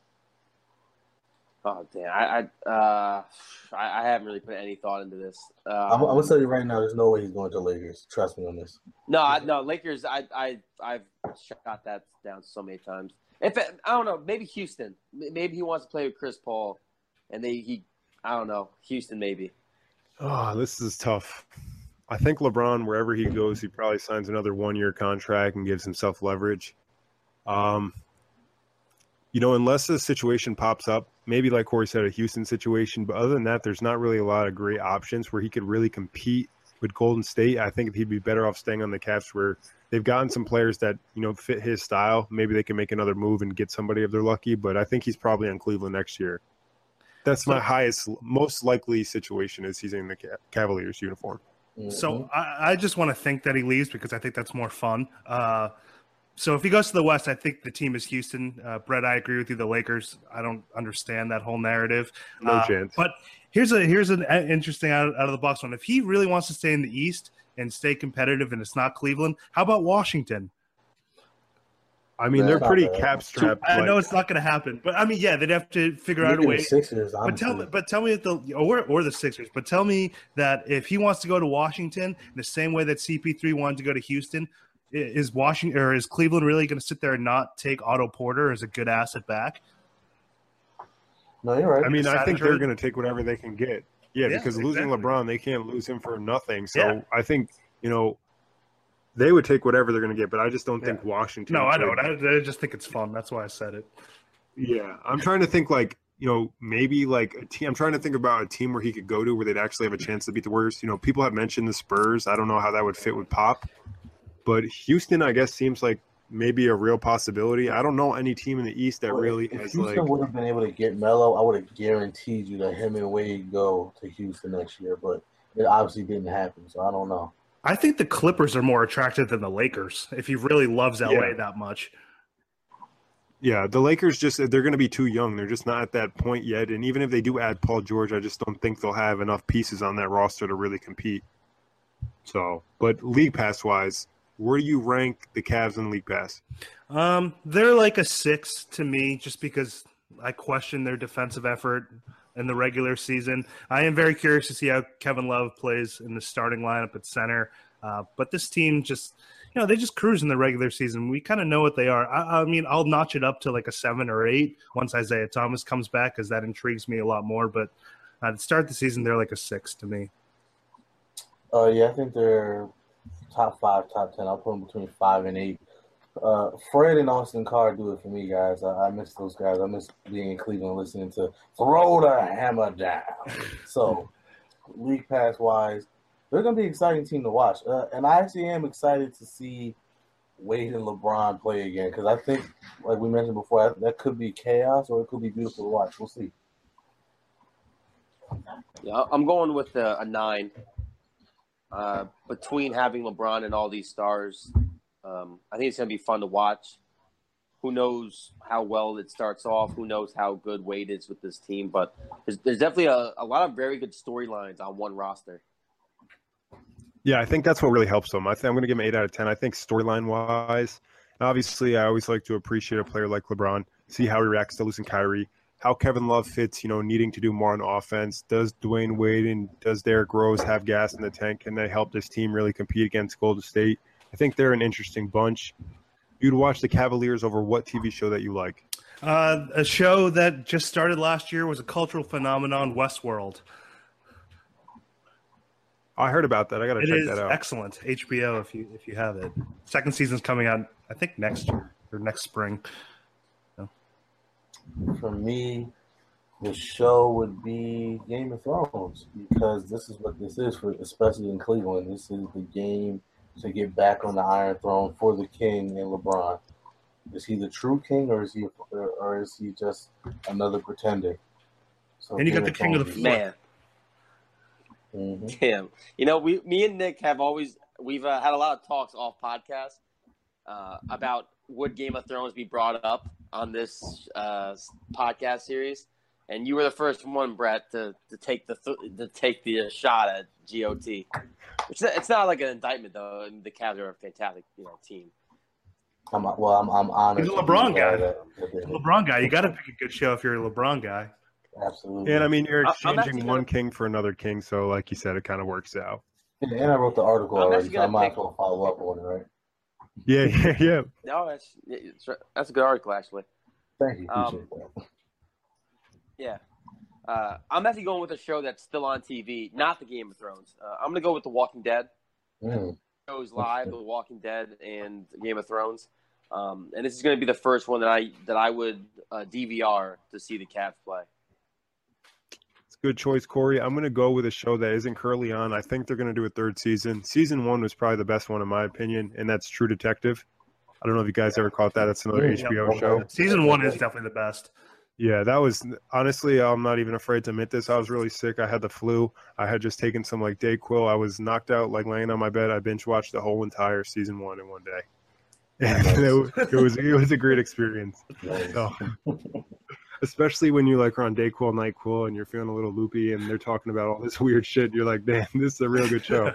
Oh damn! I haven't really put any thought into this.
I'm gonna tell you right now, there's no way he's going to Lakers. Trust me on this.
No, Lakers. I've shot that down so many times. I don't know, maybe Houston. Maybe he wants to play with Chris Paul, and I don't know, Houston maybe.
Oh, this is tough. I think LeBron, wherever he goes, he probably signs another 1-year contract and gives himself leverage. Unless a situation pops up, maybe like Corey said, a Houston situation. But other than that, there's not really a lot of great options where he could really compete with Golden State. I think he'd be better off staying on the Cavs where they've gotten some players that, fit his style. Maybe they can make another move and get somebody if they're lucky. But I think he's probably on Cleveland next year. That's my most likely situation is he's in the Cavaliers uniform.
So I just want to think that he leaves because I think that's more fun. So if he goes to the West, I think the team is Houston. Brett, I agree with you. The Lakers, I don't understand that whole narrative.
No chance.
But here's an interesting out of the box one. If he really wants to stay in the East and stay competitive, and it's not Cleveland, how about Washington?
I mean, they're pretty cap strapped.
I know it's not going to happen, but I mean, yeah, they'd have to figure out a way.
Sixers,
but tell me if or the Sixers. But tell me that if he wants to go to Washington in the same way that CP3 wanted to go to Houston. Is Cleveland really going to sit there and not take Otto Porter as a good asset back?
No, you're right.
I mean, I think they're going to take whatever they can get. Yeah, because losing LeBron, they can't lose him for nothing. So I think, they would take whatever they're going to get, but I just don't think Washington.
No, I don't. I just think it's fun. That's why I said it.
Yeah, I'm trying to think maybe like a team. I'm trying to think about a team where he could go to where they'd actually have a chance to beat the Warriors. People have mentioned the Spurs. I don't know how that would fit with Pop. But Houston, I guess, seems like maybe a real possibility. I don't know any team in the East that really has
Houston would have been able to get Melo, I would have guaranteed you that him and Wade go to Houston next year. But it obviously didn't happen, so I don't know.
I think the Clippers are more attractive than the Lakers if he really loves LA that much.
Yeah, the Lakers they're going to be too young. They're just not at that point yet. And even if they do add Paul George, I just don't think they'll have enough pieces on that roster to really compete. So, but League Pass-wise, where do you rank the Cavs in League Pass?
They're like a 6 to me just because I question their defensive effort in the regular season. I am very curious to see how Kevin Love plays in the starting lineup at center. But this team just, they just cruise in the regular season. We kind of know what they are. I mean, I'll notch it up to like a 7 or 8 once Isaiah Thomas comes back because that intrigues me a lot more. But to start the season, they're like a 6 to me.
Yeah, I think they're top 5, top 10. I'll put them between 5 and 8. Fred and Austin Carr do it for me, guys. I miss those guys. I miss being in Cleveland listening to Throw the Hammer Down. So, League Pass-wise, they're going to be an exciting team to watch. And I actually am excited to see Wade and LeBron play again because I think, like we mentioned before, that could be chaos or it could be beautiful to watch. We'll see.
Yeah, I'm going with a 9. Between having LeBron and all these stars, I think it's going to be fun to watch. Who knows how well it starts off? Who knows how good Wade is with this team? But there's definitely a lot of very good storylines on one roster.
Yeah, I think that's what really helps them. I'm going to give him 8 out of 10. I think storyline-wise, obviously I always like to appreciate a player like LeBron, see how he reacts to losing Kyrie, how Kevin Love fits, needing to do more on offense. Does Dwayne Wade and does Derrick Rose have gas in the tank? Can they help this team really compete against Golden State? I think they're an interesting bunch. You'd watch the Cavaliers over what TV show that you like?
A show that just started last year was a cultural phenomenon, Westworld.
I heard about that. I got to check that out.
It is excellent. HBO, if you have it. Second season's coming out, I think, next year or next spring.
For me, the show would be Game of Thrones, because this is what this is for, especially in Cleveland. This is the game to get back on the Iron Throne for the King and LeBron. Is he the true king, or is he just another pretender? So
and you got the King of the Floor.
Man.
Mm-hmm.
Damn. You know, me and Nick have we've had a lot of talks off podcast about would Game of Thrones be brought up on this podcast series, and you were the first one, Brett, to take the shot at GOT. It's not like an indictment though. I mean, the Cavs are a fantastic team.
I'm honored.
He's a LeBron guy. LeBron guy. You got to pick a good show if you're a LeBron guy.
Absolutely.
And I mean, you're exchanging one king for another king, so like you said, it kind of works out.
And I wrote the article already, so I might as well follow up on it, right?
Yeah.
No, that's a good article actually.
Thank you. Appreciate that.
Yeah. I'm actually going with a show that's still on TV, not the Game of Thrones. I'm going to go with The Walking Dead. Shows live, The Walking Dead and Game of Thrones. And this is going to be the first one that I would DVR to see the Cavs play.
It's a good choice, Corey. I'm going to go with a show that isn't currently on. I think they're going to do a third season. Season 1 was probably the best one in my opinion, and that's True Detective. I don't know if you guys ever caught that. That's another HBO show.
Season 1 is definitely the best.
Yeah, that was honestly, I'm not even afraid to admit this. I was really sick. I had the flu. I had just taken some Dayquil. I was knocked out, laying on my bed. I binge watched the whole entire season 1 in one day. And it was a great experience. So, especially when you are on Dayquil, NyQuil, and you're feeling a little loopy, and they're talking about all this weird shit. You're like, damn, this is a real good show.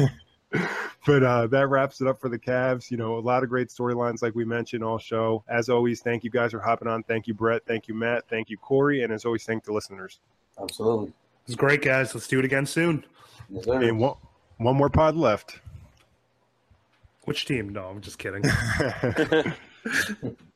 But that wraps it up for the Cavs. A lot of great storylines like we mentioned all show. As always, thank you guys for hopping on. Thank you, Brett. Thank you, Matt. Thank you, Corey. And as always, thank the listeners.
Absolutely.
It was great, guys. Let's do it again soon.
Yes, sir.
And one more pod left.
Which team? No, I'm just kidding.